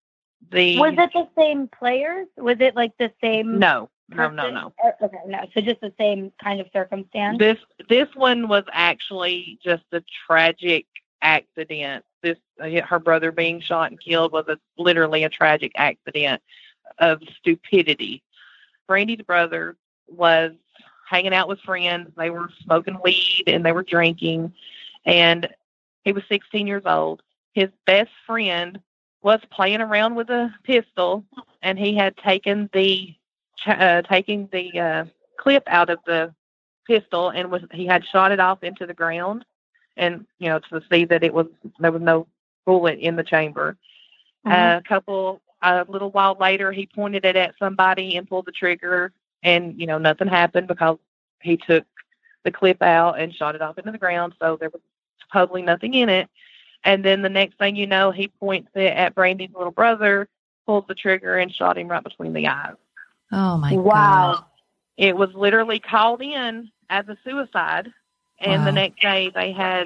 The Was it the same players? Was it like the same? No, no, no, no. Okay, no. So just the same kind of circumstance? This this one was actually just a tragic accident. This uh, her brother being shot and killed was a, literally a tragic accident of stupidity. Brandy's brother was hanging out with friends. They were smoking weed and they were drinking, and he was sixteen years old. His best friend was playing around with a pistol, and he had taken the uh, taking the uh, clip out of the pistol, and was he had shot it off into the ground, and you know to see that it was there was no bullet in the chamber. Mm-hmm. Uh, a couple a little while later, he pointed it at somebody and pulled the trigger, and you know nothing happened because he took the clip out and shot it off into the ground, so there was supposedly nothing in it. And then the next thing you know, he points it at Brandy's little brother, pulls the trigger, and shot him right between the eyes. Oh, my wow. God. It was literally called in as a suicide, and wow. the next day they had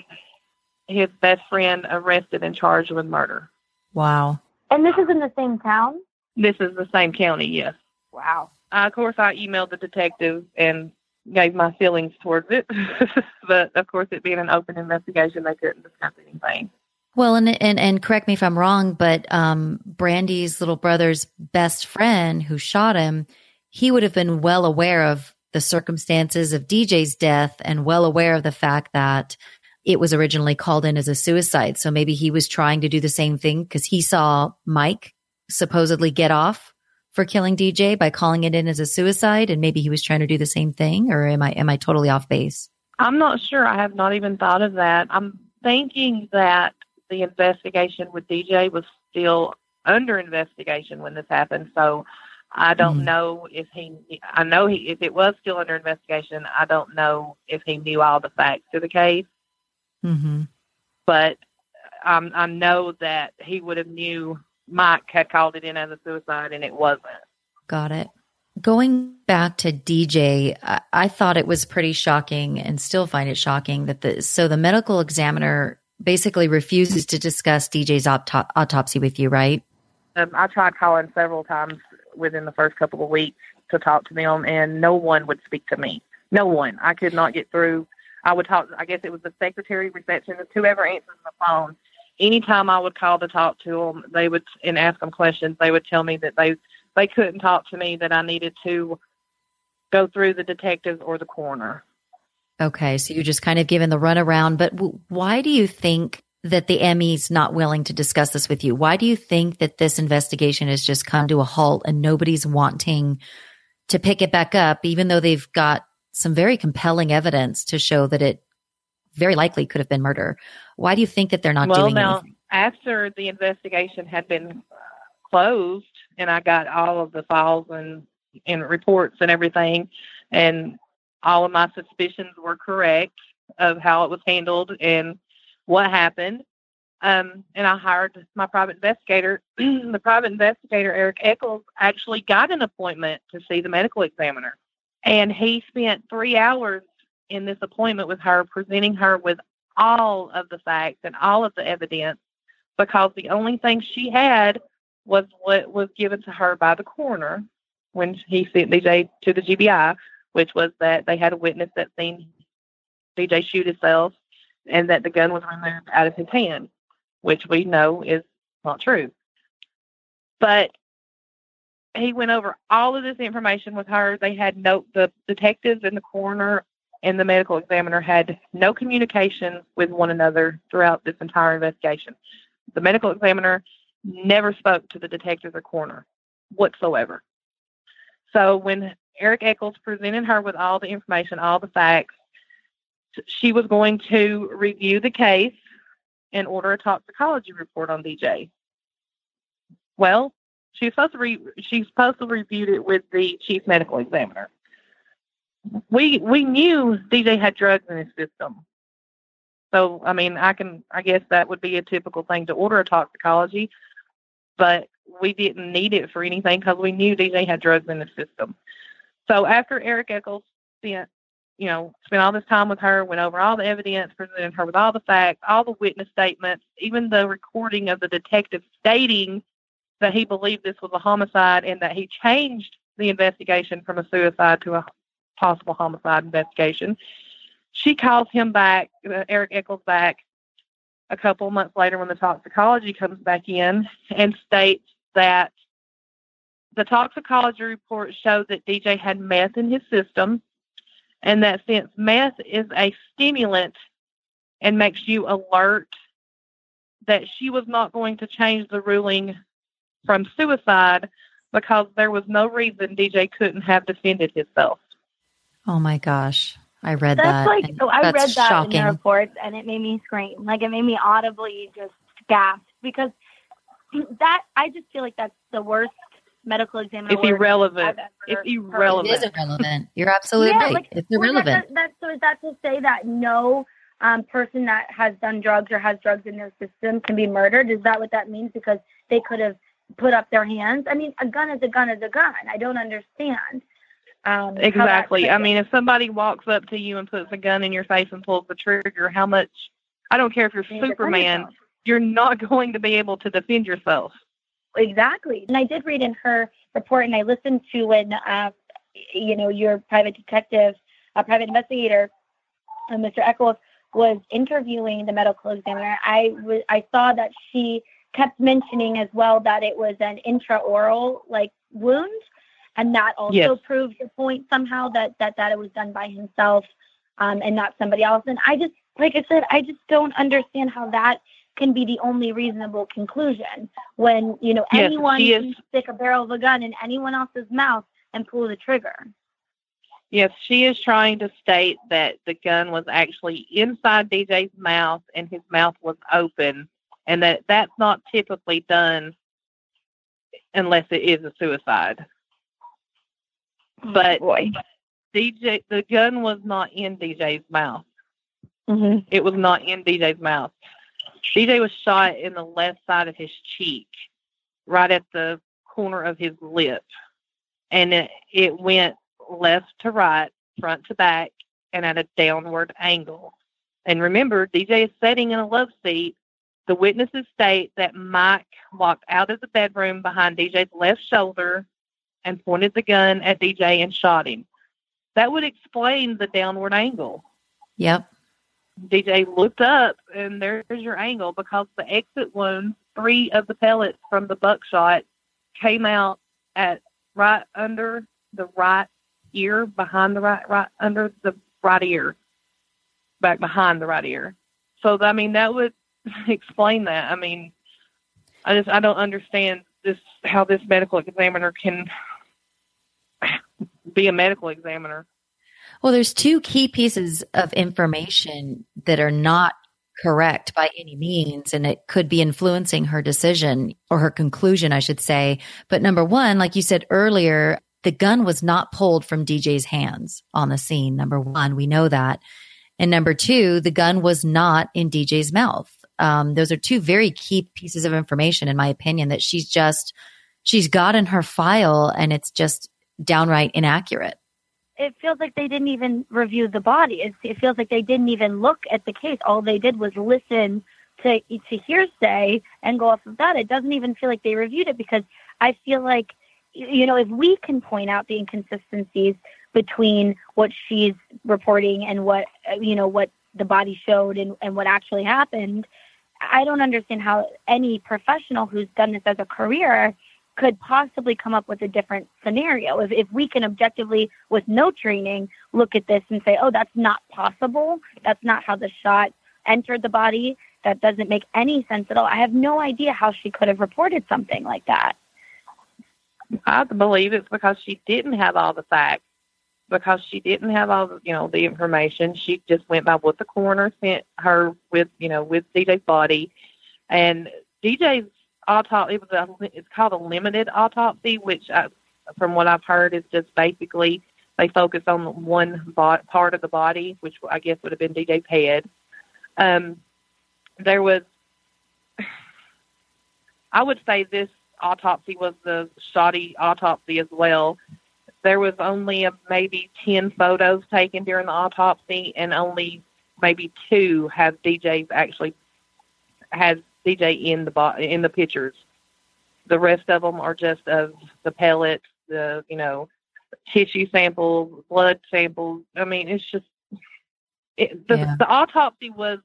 his best friend arrested and charged with murder. Wow. And this is in the same town? This is the same county, yes. Wow. Uh, of course, I emailed the detective and gave my feelings towards it. But, of course, it being an open investigation, they couldn't discuss anything. Well, and, and and correct me if I'm wrong, but um, Brandy's little brother's best friend who shot him, he would have been well aware of the circumstances of D J's death and well aware of the fact that it was originally called in as a suicide. So maybe he was trying to do the same thing because he saw Mike supposedly get off for killing D J by calling it in as a suicide, and maybe he was trying to do the same thing. Or am I am I totally off base? I'm not sure. I have not even thought of that. I'm thinking that the investigation with D J was still under investigation when this happened. So I don't mm-hmm. know if he, I know he, if it was still under investigation, I don't know if he knew all the facts to the case. Mm-hmm. But um, I know that he would have knew Mike had called it in as a suicide, and it wasn't. Got it. Going back to D J, I, I thought it was pretty shocking and still find it shocking that the, so the medical examiner basically refuses to discuss D J's auto- autopsy with you, right? Um, I tried calling several times within the first couple of weeks to talk to them, and no one would speak to me. No one. I could not get through. I would talk, I guess it was the secretary, receptionist, whoever answers the phone. Anytime I would call to talk to them, they would, and ask them questions, they would tell me that they, they couldn't talk to me, that I needed to go through the detectives or the coroner. Okay, so you're just kind of giving the runaround, but w- why do you think that the M E's not willing to discuss this with you? Why do you think that this investigation has just come to a halt and nobody's wanting to pick it back up, even though they've got some very compelling evidence to show that it very likely could have been murder? Why do you think that they're not well, doing now, anything? After the investigation had been closed and I got all of the files and and reports and everything. And all of my suspicions were correct of how it was handled and what happened. Um, and I hired my private investigator. The private investigator, Eric Eccles, actually got an appointment to see the medical examiner. And he spent three hours in this appointment with her, presenting her with all of the facts and all of the evidence, because the only thing she had was what was given to her by the coroner when he sent D J to the G B I, which was that they had a witness that seen D J shoot himself and that the gun was removed out of his hand, which we know is not true. But he went over all of this information with her. They had no, the detectives and the coroner and the medical examiner had no communication with one another throughout this entire investigation. The medical examiner never spoke to the detectives or coroner whatsoever. So when Eric Eccles presented her with all the information, all the facts, she was going to review the case and order a toxicology report on D J. Well, she's supposed to re- she's supposed to review it with the chief medical examiner. We we knew D J had drugs in his system. So, I mean, I can I guess that would be a typical thing to order a toxicology, but we didn't need it for anything because we knew D J had drugs in his system. So after Eric Eccles spent, you know, spent all this time with her, went over all the evidence, presented her with all the facts, all the witness statements, even the recording of the detective stating that he believed this was a homicide and that he changed the investigation from a suicide to a possible homicide investigation. She calls him back, uh, Eric Eccles back, a couple months later when the toxicology comes back in and states that the toxicology report showed that D J had meth in his system, and that since meth is a stimulant and makes you alert, that she was not going to change the ruling from suicide because there was no reason D J couldn't have defended himself. Oh my gosh. I read that's that. Like, oh, I read that shocking. in the reports, and it made me scream. Like, it made me audibly just gasp, because that, I just feel like that's the worst medical examiner. It's irrelevant. It's irrelevant. It is irrelevant. You're absolutely yeah, right. Like, it's irrelevant. Well, that, that, so is that to say that no um, person that has done drugs or has drugs in their system can be murdered? Is that what that means? Because they could have put up their hands? I mean, a gun is a gun is a gun. I don't understand. Um, exactly. I mean, if somebody walks up to you and puts a gun in your face and pulls the trigger, how much, I don't care if you're Superman, you're not going to be able to defend yourself. Exactly. And I did read in her report, and I listened to when, uh, you know, your private detective, uh, private investigator, uh, Mister Eccles, was interviewing the medical examiner. I, w- I saw that she kept mentioning as well that it was an intraoral, like, wound. And that also yes. proved the point somehow that, that, that it was done by himself um, and not somebody else. And I just, like I said, I just don't understand how that can be the only reasonable conclusion when, you know, yes, anyone can is, stick a barrel of a gun in anyone else's mouth and pull the trigger. Yes, she is trying to state that the gun was actually inside D J's mouth and his mouth was open, and that that's not typically done unless it is a suicide. But Boy. D J, the gun was not in D J's mouth. Mm-hmm. It was not in D J's mouth. D J was shot in the left side of his cheek, right at the corner of his lip. And it, it went left to right, front to back, and at a downward angle. And remember, D J is sitting in a love seat. The witnesses state that Mike walked out of the bedroom behind D J's left shoulder and pointed the gun at D J and shot him. That would explain the downward angle. Yep. D J looked up, and there's your angle, because the exit wounds, three of the pellets from the buckshot came out at right under the right ear, behind the right, right under the right ear, back behind the right ear. So, I mean, that would explain that. I mean, I just, I don't understand this, how this medical examiner can be a medical examiner. Well, there's two key pieces of information that are not correct by any means, and it could be influencing her decision, or her conclusion, I should say. But number one, like you said earlier, the gun was not pulled from D J's hands on the scene. Number one, we know that. And number two, the gun was not in D J's mouth. Um, those are two very key pieces of information, in my opinion, that she's just, she's got in her file, and it's just downright inaccurate. It feels like they didn't even review the body. It, it feels like they didn't even look at the case. All they did was listen to to hearsay and go off of that. It doesn't even feel like they reviewed it, because I feel like, you know, if we can point out the inconsistencies between what she's reporting and what, you know, what the body showed and, and what actually happened, I don't understand how any professional who's done this as a career could possibly come up with a different scenario. If if we can objectively, with no training, look at this and say, oh, that's not possible, that's not how the shot entered the body, that doesn't make any sense at all. I have no idea how she could have reported something like that. I believe it's because she didn't have all the facts, because she didn't have all the, you know, the information. She just went by what the coroner sent her with, you know, with D J's body. And D J's autopsy, it was a, it's called a limited autopsy, which I, from what I've heard is just basically they focus on one bo- part of the body, which I guess would have been D J's head. Um, there was, I would say this autopsy was the shoddy autopsy as well. There was only a, maybe ten photos taken during the autopsy, and only maybe two have D J's actually has D J in the bo- in the pictures. The rest of them are just of the pellets, the you know, tissue samples, blood samples. I mean, it's just it, the, yeah. the autopsy was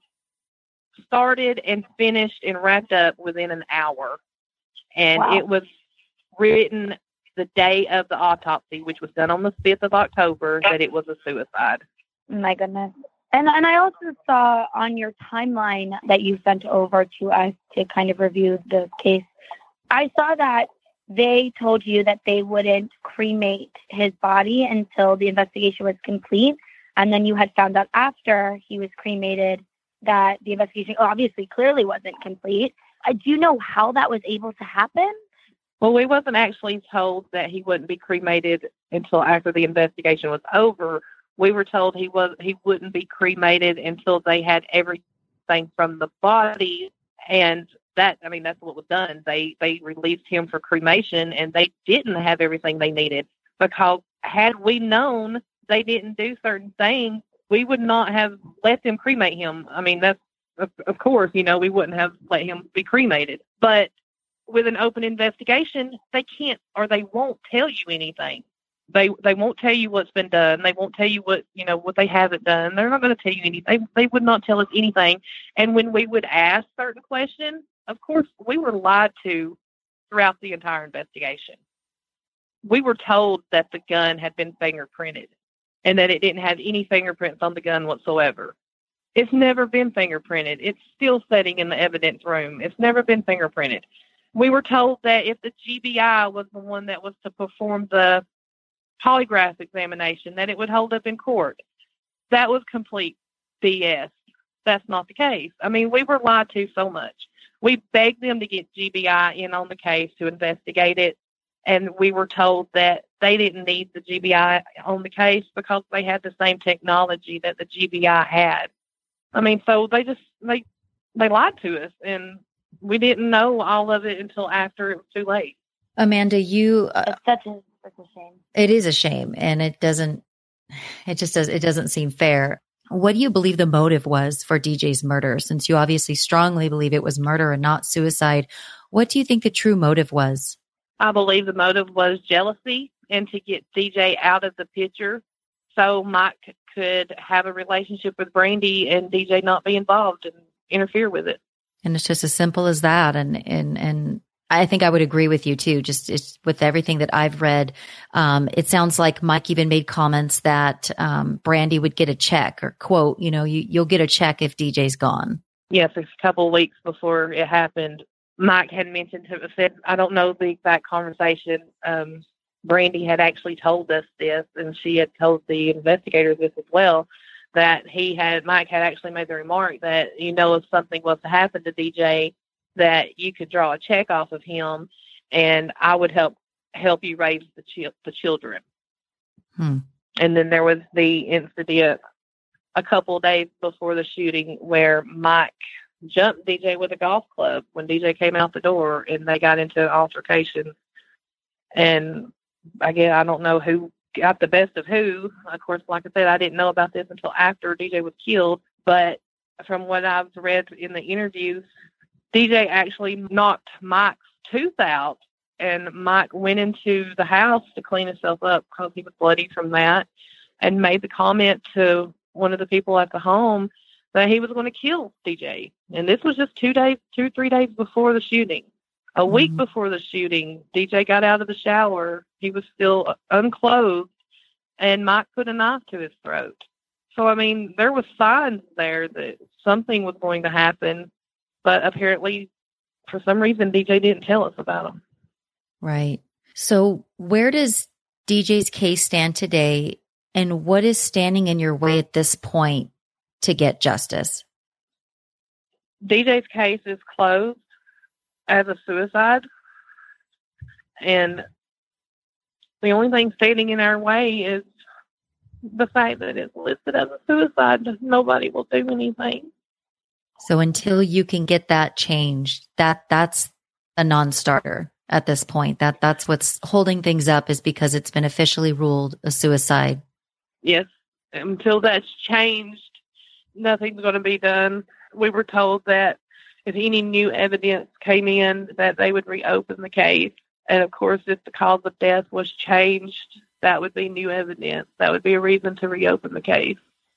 started and finished and wrapped up within an hour. And wow. It was written the day of the autopsy, which was done on the fifth of October, that it was a suicide. My goodness. And and I also saw on your timeline that you sent over to us to kind of review the case, I saw that they told you that they wouldn't cremate his body until the investigation was complete. And then you had found out after he was cremated that the investigation obviously clearly wasn't complete. Uh, do you know how that was able to happen? Well, we wasn't actually told that he wouldn't be cremated until after the investigation was over. We were told he was he wouldn't be cremated until they had everything from the body, and that I mean that's what was done. They they released him for cremation, and they didn't have everything they needed, because had we known they didn't do certain things, we would not have let them cremate him. I mean, that's of, of course, you know, we wouldn't have let him be cremated, but with an open investigation, they can't or they won't tell you anything. They they won't tell you what's been done. They won't tell you what, you know, what they haven't done. They're not going to tell you anything. They, they would not tell us anything. And when we would ask certain questions, of course, we were lied to throughout the entire investigation. We were told that the gun had been fingerprinted and that it didn't have any fingerprints on the gun whatsoever. It's never been fingerprinted. It's still sitting in the evidence room. It's never been fingerprinted. We were told that if the G B I was the one that was to perform the polygraph examination, that it would hold up in court. That was complete B S. That's not the case. I mean, we were lied to so much. We begged them to get G B I in on the case to investigate it, and we were told that they didn't need the G B I on the case because they had the same technology that the G B I had. I mean, so they just, they, they lied to us, and we didn't know all of it until after it was too late. Amanda, you, uh, it's such a, such a shame. It is a shame, and it doesn't, it just does, it doesn't seem fair. What do you believe the motive was for D J's murder? Since you obviously strongly believe it was murder and not suicide, what do you think the true motive was? I believe the motive was jealousy and to get D J out of the picture so Mike could have a relationship with Brandy and D J not be involved and interfere with it. And it's just as simple as that. And, and, and I think I would agree with you too. Just it's, with everything that I've read, um, it sounds like Mike even made comments that um, Brandy would get a check or quote, you know, you, you'll get a check if D J's gone. Yes, a couple of weeks before it happened, Mike had mentioned to said, I don't know the exact conversation. Um, Brandy had actually told us this, and she had told the investigators this as well, that he had, Mike had actually made the remark that, you know, if something was to happen to D J, that you could draw a check off of him and I would help help you raise the, chi- the children. Hmm. And then there was the incident a couple of days before the shooting where Mike jumped D J with a golf club when D J came out the door, and they got into an altercation. And again, I don't know who got the best of who. Of course, like I said, I didn't know about this until after D J was killed. But from what I've read in the interviews, D J actually knocked Mike's tooth out, and Mike went into the house to clean himself up because he was bloody from that, and made the comment to one of the people at the home that he was going to kill D J. And this was just two days, two, three days before the shooting. A mm-hmm. week before the shooting, D J got out of the shower. He was still unclothed, and Mike put a knife to his throat. So, I mean, there was signs there that something was going to happen, but apparently, for some reason, D J didn't tell us about them. Right. So where does D J's case stand today, and what is standing in your way at this point to get justice? D J's case is closed as a suicide, and the only thing standing in our way is the fact that it's listed as a suicide. Nobody will do anything. So until you can get that changed, that that's a non-starter at this point. That that's what's holding things up, is because it's been officially ruled a suicide. Yes. Until that's changed, nothing's going to be done. We were told that if any new evidence came in, that they would reopen the case. And of course, if the cause of death was changed, that would be new evidence. That would be a reason to reopen the case.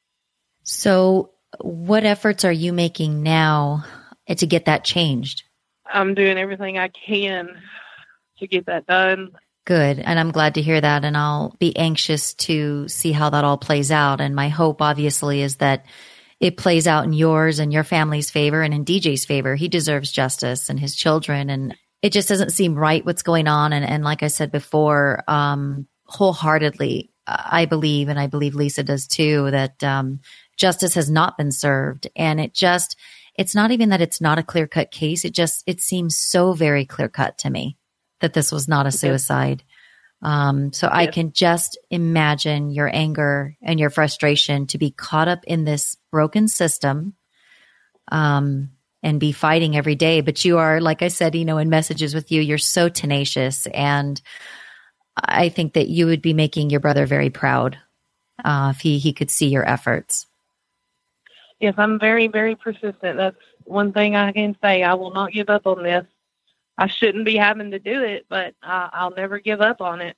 So what efforts are you making now to get that changed? I'm doing everything I can to get that done. Good. And I'm glad to hear that. And I'll be anxious to see how that all plays out. And my hope, obviously, is that it plays out in yours and your family's favor and in D J's favor. He deserves justice, and his children. And it just doesn't seem right what's going on. And, and like I said before, um, wholeheartedly, I believe, and I believe Lisa does too, that um, justice has not been served. And it just, it's not even that it's not a clear-cut case. It just, it seems so very clear-cut to me that this was not a suicide. Um, so yes. I can just imagine your anger and your frustration to be caught up in this broken system, um, and be fighting every day. But you are, like I said, you know, in messages with you, you're so tenacious. And I think that you would be making your brother very proud uh, if he, he could see your efforts. Yes, I'm very, very persistent. That's one thing I can say. I will not give up on this. I shouldn't be having to do it, but uh, I'll never give up on it.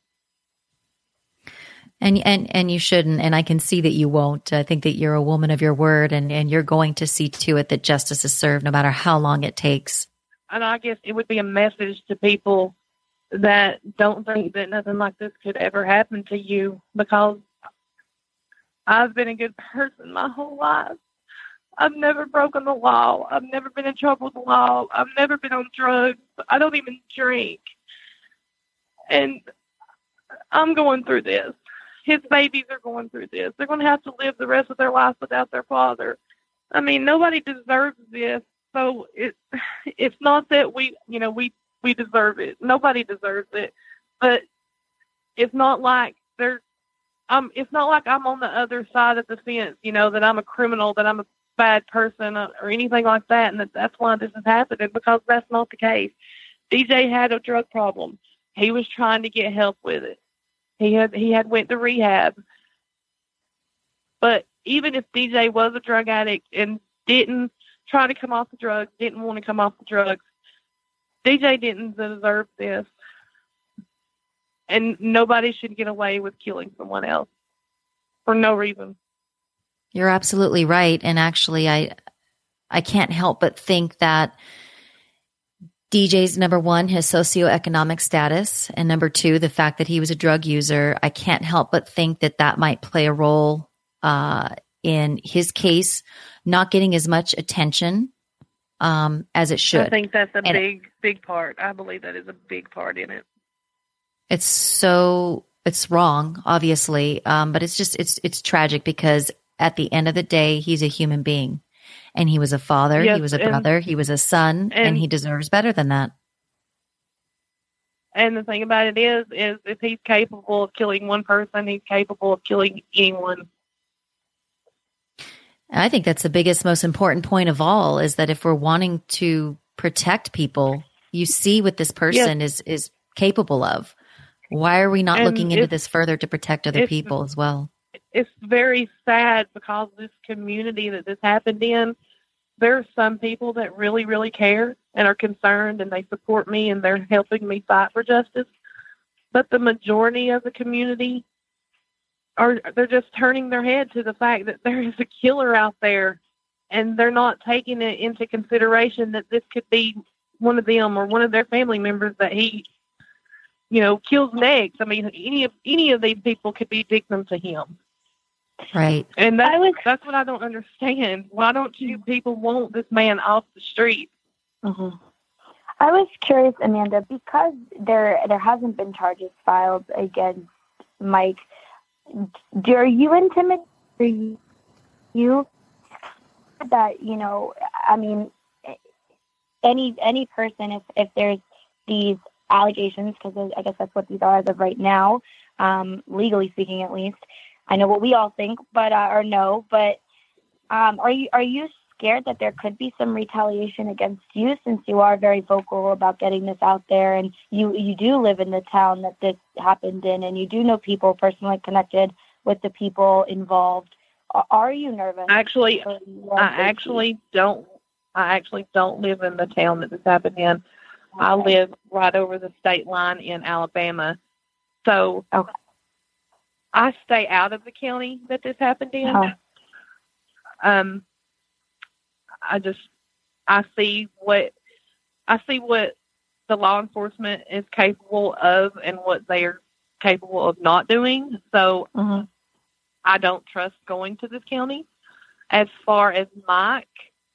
And and and you shouldn't. And I can see that you won't. I think that you're a woman of your word, and, and you're going to see to it that justice is served, no matter how long it takes. And I guess it would be a message to people that don't think that nothing like this could ever happen to you, because I've been a good person my whole life. I've never broken the law. I've never been in trouble with the law. I've never been on drugs. I don't even drink. And I'm going through this. His babies are going through this. They're going to have to live the rest of their life without their father. I mean, nobody deserves this. So it, it's not that we, you know, we, we deserve it. Nobody deserves it. But it's not like there's, um, it's not like I'm on the other side of the fence, you know, that I'm a criminal, that I'm a bad person or anything like that, and that that's why this is happening, because that's not the case. D J had a drug problem. He was trying to get help with it. He had he had went to rehab. But even if D J was a drug addict and didn't try to come off the drugs, didn't want to come off the drugs, D J didn't deserve this. And nobody should get away with killing someone else for no reason. You're absolutely right. And actually, I I can't help but think that D J's, number one, his socioeconomic status, and number two, the fact that he was a drug user, I can't help but think that that might play a role uh, in his case not getting as much attention um, as it should. I think that's a and big, big part. I believe that is a big part in it. It's so, it's wrong, obviously, um, but it's just, it's it's tragic, because at the end of the day, he's a human being. And he was a father, yes, he was a and, brother, he was a son, and, and he deserves better than that. And the thing about it is, is if he's capable of killing one person, he's capable of killing anyone. I think that's the biggest, most important point of all, is that if we're wanting to protect people, you see what this person yes. is, is capable of. Why are we not and looking into this further to protect other people as well? It's very sad because this community that this happened in, there are some people that really, really care and are concerned, and they support me, and they're helping me fight for justice. But the majority of the community are, they're just turning their head to the fact that there is a killer out there, and they're not taking it into consideration that this could be one of them or one of their family members that he, you know, kills next. I mean, any of any of these people could be victim to him. Right. And that's, was, that's what I don't understand. Why don't you people want this man off the street? Mm-hmm. I was curious, Amanda, because there there hasn't been charges filed against Mike. Do, are you intimidated? Are you, you that, you know, I mean, any any person, if, if there's these allegations, because I guess that's what these are as of right now, um, legally speaking at least. I know what we all think, but uh, or no, but um, are you are you scared that there could be some retaliation against you, since you are very vocal about getting this out there, and you you do live in the town that this happened in, and you do know people personally connected with the people involved? Are you nervous? Actually, I actually don't. I actually don't live in the town that this happened in. Okay. I live right over the state line in Alabama, so. Okay. I stay out of the county that this happened in. Uh-huh. Um, I just, I see what, I see what the law enforcement is capable of and what they're capable of not doing. So uh-huh. I don't trust going to this county. As far as Mike,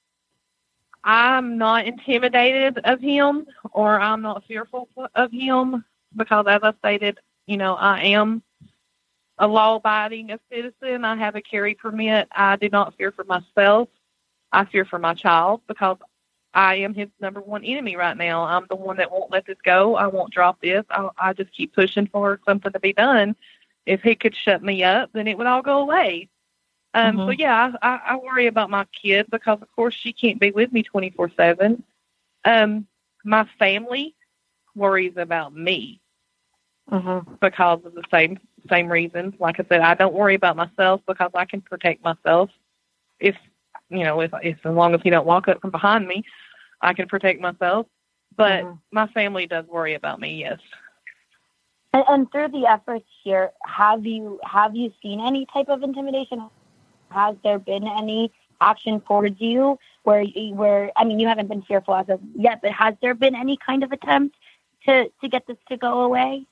I'm not intimidated of him, or I'm not fearful of him, because as I stated, you know, I am a law-abiding citizen. I have a carry permit. I do not fear for myself. I fear for my child, because I am his number one enemy right now. I'm the one that won't let this go. I won't drop this. I, I just keep pushing for something to be done. If he could shut me up, then it would all go away. Um, mm-hmm. So, yeah, I, I worry about my kid, because, of course, she can't be with me twenty-four seven. Um, my family worries about me. Mm-hmm. Because of the same same reasons. Like I said, I don't worry about myself, because I can protect myself. If you know, if, if as long as he don't walk up from behind me, I can protect myself. But mm-hmm. my family does worry about me. Yes. And, and through the efforts here, have you have you seen any type of intimidation? Has there been any action towards you where where I mean, you haven't been fearful as of yet, but has there been any kind of attempt to to get this to go away?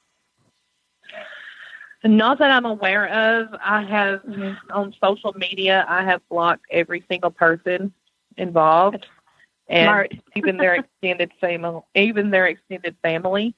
Not that I'm aware of. I have, mm-hmm. on social media, I have blocked every single person involved, and Smart. even their extended family, even their extended family.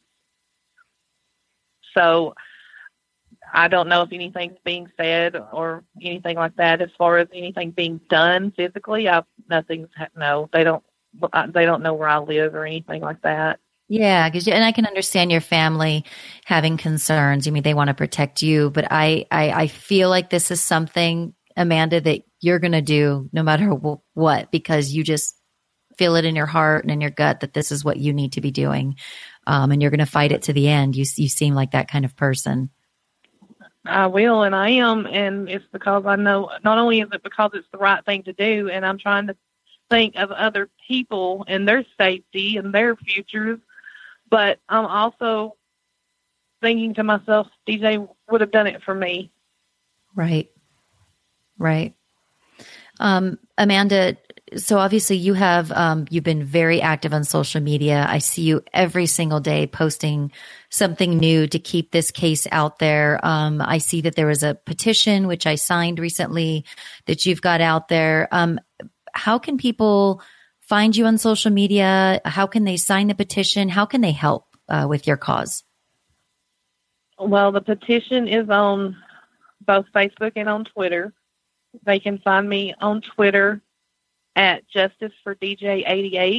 So I don't know if anything's being said or anything like that. As far as anything being done physically, I've nothing's no. They don't. They don't know where I live or anything like that. Yeah, because and I can understand your family having concerns. I mean, they want to protect you, but I, I, I feel like this is something, Amanda, that you're going to do no matter what, because you just feel it in your heart and in your gut that this is what you need to be doing, um, and you're going to fight it to the end. You, you seem like that kind of person. I will, and I am, and it's because I know. Not only is it because it's the right thing to do, and I'm trying to think of other people and their safety and their futures. But I'm also thinking to myself, D J would have done it for me. Right. Right. Um, Amanda, so obviously you have, um, you've been very active on social media. I see you every single day posting something new to keep this case out there. Um, I see that there was a petition, which I signed recently, that you've got out there. Um, how can people find you on social media? How can they sign the petition? How can they help uh, with your cause? Well, the petition is on both Facebook and on Twitter. They can find me on Twitter at Justice for D J eighty-eight,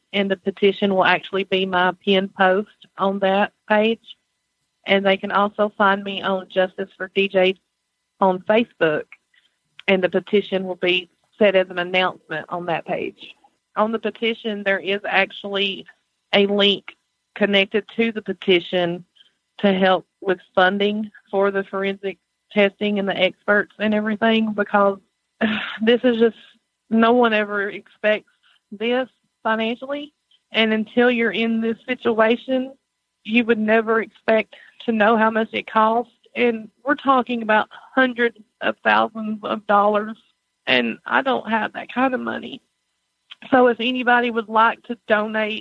and the petition will actually be my pinned post on that page. And they can also find me on Justice for D J on Facebook, and the petition will be set as an announcement on that page. On the petition, there is actually a link connected to the petition to help with funding for the forensic testing and the experts and everything, because this is just, no one ever expects this financially. And until you're in this situation, you would never expect to know how much it costs. And we're talking about hundreds of thousands of dollars, and I don't have that kind of money. So if anybody would like to donate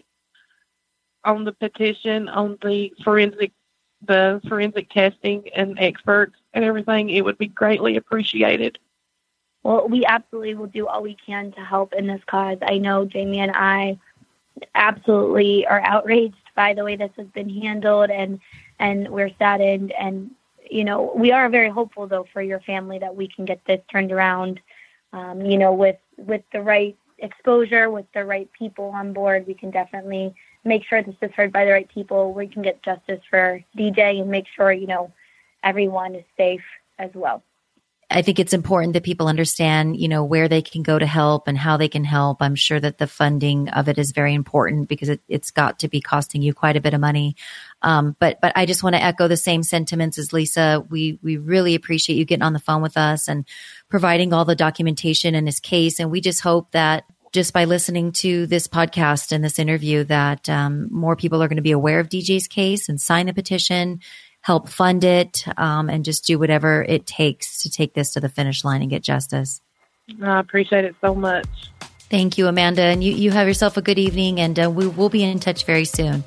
on the petition, on the forensic, the forensic testing and experts and everything, it would be greatly appreciated. Well, we absolutely will do all we can to help in this cause. I know Jamie and I absolutely are outraged by the way this has been handled, and and we're saddened. And, you know, we are very hopeful, though, for your family that we can get this turned around, um, you know, with, with the right exposure, with the right people on board. We can definitely make sure this is heard by the right people. We can get justice for D J and make sure, you know, everyone is safe as well. I think it's important that people understand, you know, where they can go to help and how they can help. I'm sure that the funding of it is very important because it, it's got to be costing you quite a bit of money. Um, but, but I just want to echo the same sentiments as Lisa. We, we really appreciate you getting on the phone with us and providing all the documentation in this case. And we just hope that just by listening to this podcast and this interview that, um, more people are going to be aware of D J's case and sign the petition, help fund it, um, and just do whatever it takes to take this to the finish line and get justice. I appreciate it so much. Thank you, Amanda. And you, you have yourself a good evening, and uh, we will be in touch very soon.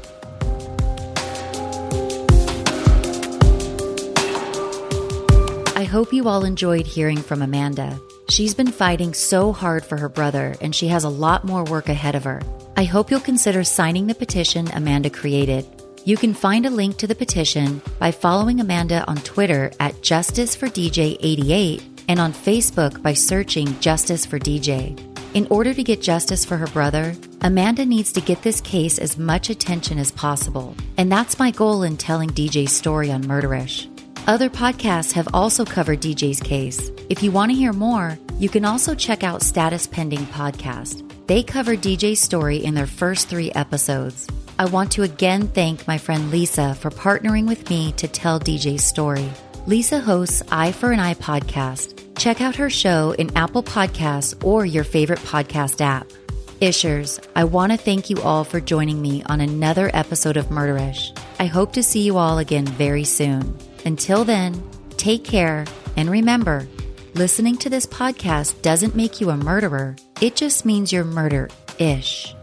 I hope you all enjoyed hearing from Amanda. She's been fighting so hard for her brother, and she has a lot more work ahead of her. I hope you'll consider signing the petition Amanda created. You can find a link to the petition by following Amanda on Twitter at Justice for D J eighty-eight and on Facebook by searching Justice for D J. In order to get justice for her brother, Amanda needs to get this case as much attention as possible. And that's my goal in telling D J's story on Murderish. Other podcasts have also covered D J's case. If you want to hear more, you can also check out Status Pending Podcast. They covered D J's story in their first three episodes. I want to again thank my friend Lisa for partnering with me to tell D J's story. Lisa hosts Eye for an Eye podcast. Check out her show in Apple Podcasts or your favorite podcast app. Ishers, I want to thank you all for joining me on another episode of Murderish. I hope to see you all again very soon. Until then, take care, and remember, listening to this podcast doesn't make you a murderer. It just means you're murder-ish.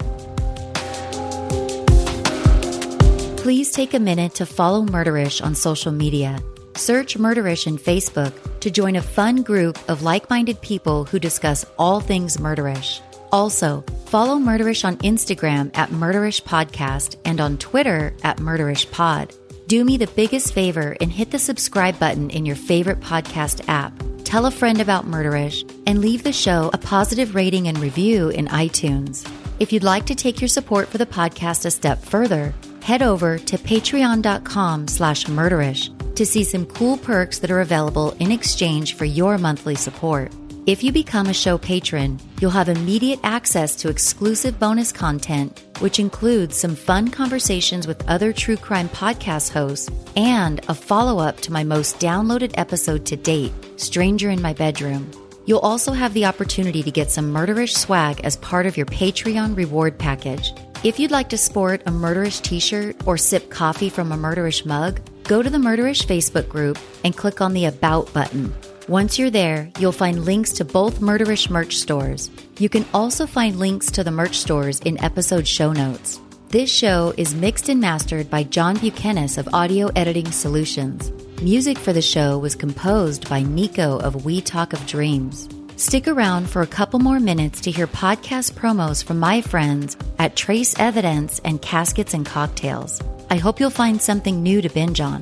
Please take a minute to follow Murderish on social media. Search Murderish in Facebook to join a fun group of like-minded people who discuss all things Murderish. Also, follow Murderish on Instagram at Murderish Podcast and on Twitter at Murderish Pod. Do me the biggest favor and hit the subscribe button in your favorite podcast app. Tell a friend about Murderish and leave the show a positive rating and review in iTunes. If you'd like to take your support for the podcast a step further, head over to patreon.com slash murderish to see some cool perks that are available in exchange for your monthly support. If you become a show patron, you'll have immediate access to exclusive bonus content, which includes some fun conversations with other true crime podcast hosts and a follow-up to my most downloaded episode to date, Stranger in My Bedroom. You'll also have the opportunity to get some Murderish swag as part of your Patreon reward package. If you'd like to sport a Murderish t-shirt or sip coffee from a Murderish mug, go to the Murderish Facebook group and click on the About button. Once you're there, you'll find links to both Murderish merch stores. You can also find links to the merch stores in episode show notes. This show is mixed and mastered by John Buchanan of Audio Editing Solutions. Music for the show was composed by Nico of We Talk of Dreams. Stick around for a couple more minutes to hear podcast promos from my friends at Trace Evidence and Caskets and Cocktails. I hope you'll find something new to binge on.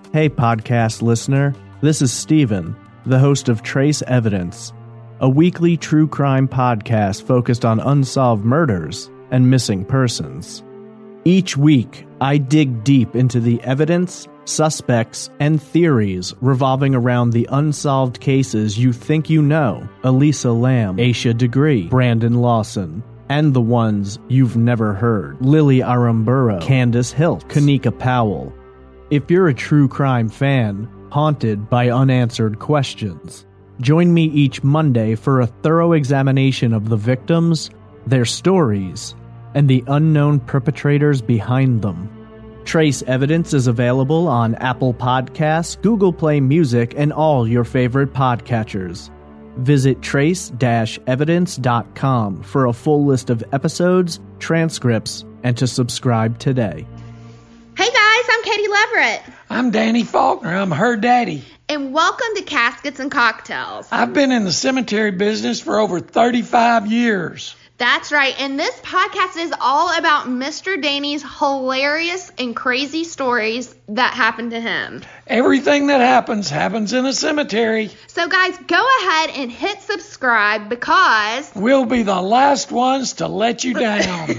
Hey, podcast listener. This is Steven, the host of Trace Evidence, a weekly true crime podcast focused on unsolved murders and missing persons. Each week, I dig deep into the evidence, suspects, and theories revolving around the unsolved cases you think you know: Elisa Lam, Aisha Degree, Brandon Lawson, and the ones you've never heard: Lily Aramburo, Candace Hilt, Kanika Powell. If you're a true crime fan, haunted by unanswered questions, join me each Monday for a thorough examination of the victims, their stories, and the unknown perpetrators behind them. Trace Evidence is available on Apple Podcasts, Google Play Music, and all your favorite podcatchers. Visit trace dash evidence dot com for a full list of episodes, transcripts, and to subscribe today. Hey guys, I'm Katie Leverett. I'm Danny Faulkner. I'm her daddy. And welcome to Caskets and Cocktails. I've been in the cemetery business for over thirty-five years. That's right, and this podcast is all about Mister Danny's hilarious and crazy stories that happened to him. Everything that happens, happens in a cemetery. So guys, go ahead and hit subscribe because we'll be the last ones to let you down.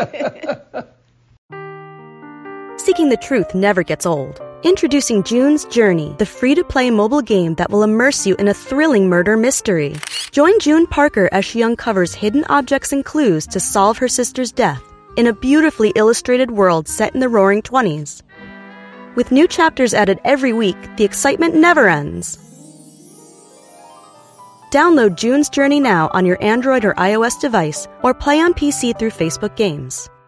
Seeking the truth never gets old. Introducing June's Journey, the free-to-play mobile game that will immerse you in a thrilling murder mystery. Join June Parker as she uncovers hidden objects and clues to solve her sister's death in a beautifully illustrated world set in the Roaring Twenties. With new chapters added every week, the excitement never ends. Download June's Journey now on your Android or iOS device, or play on P C through Facebook Games.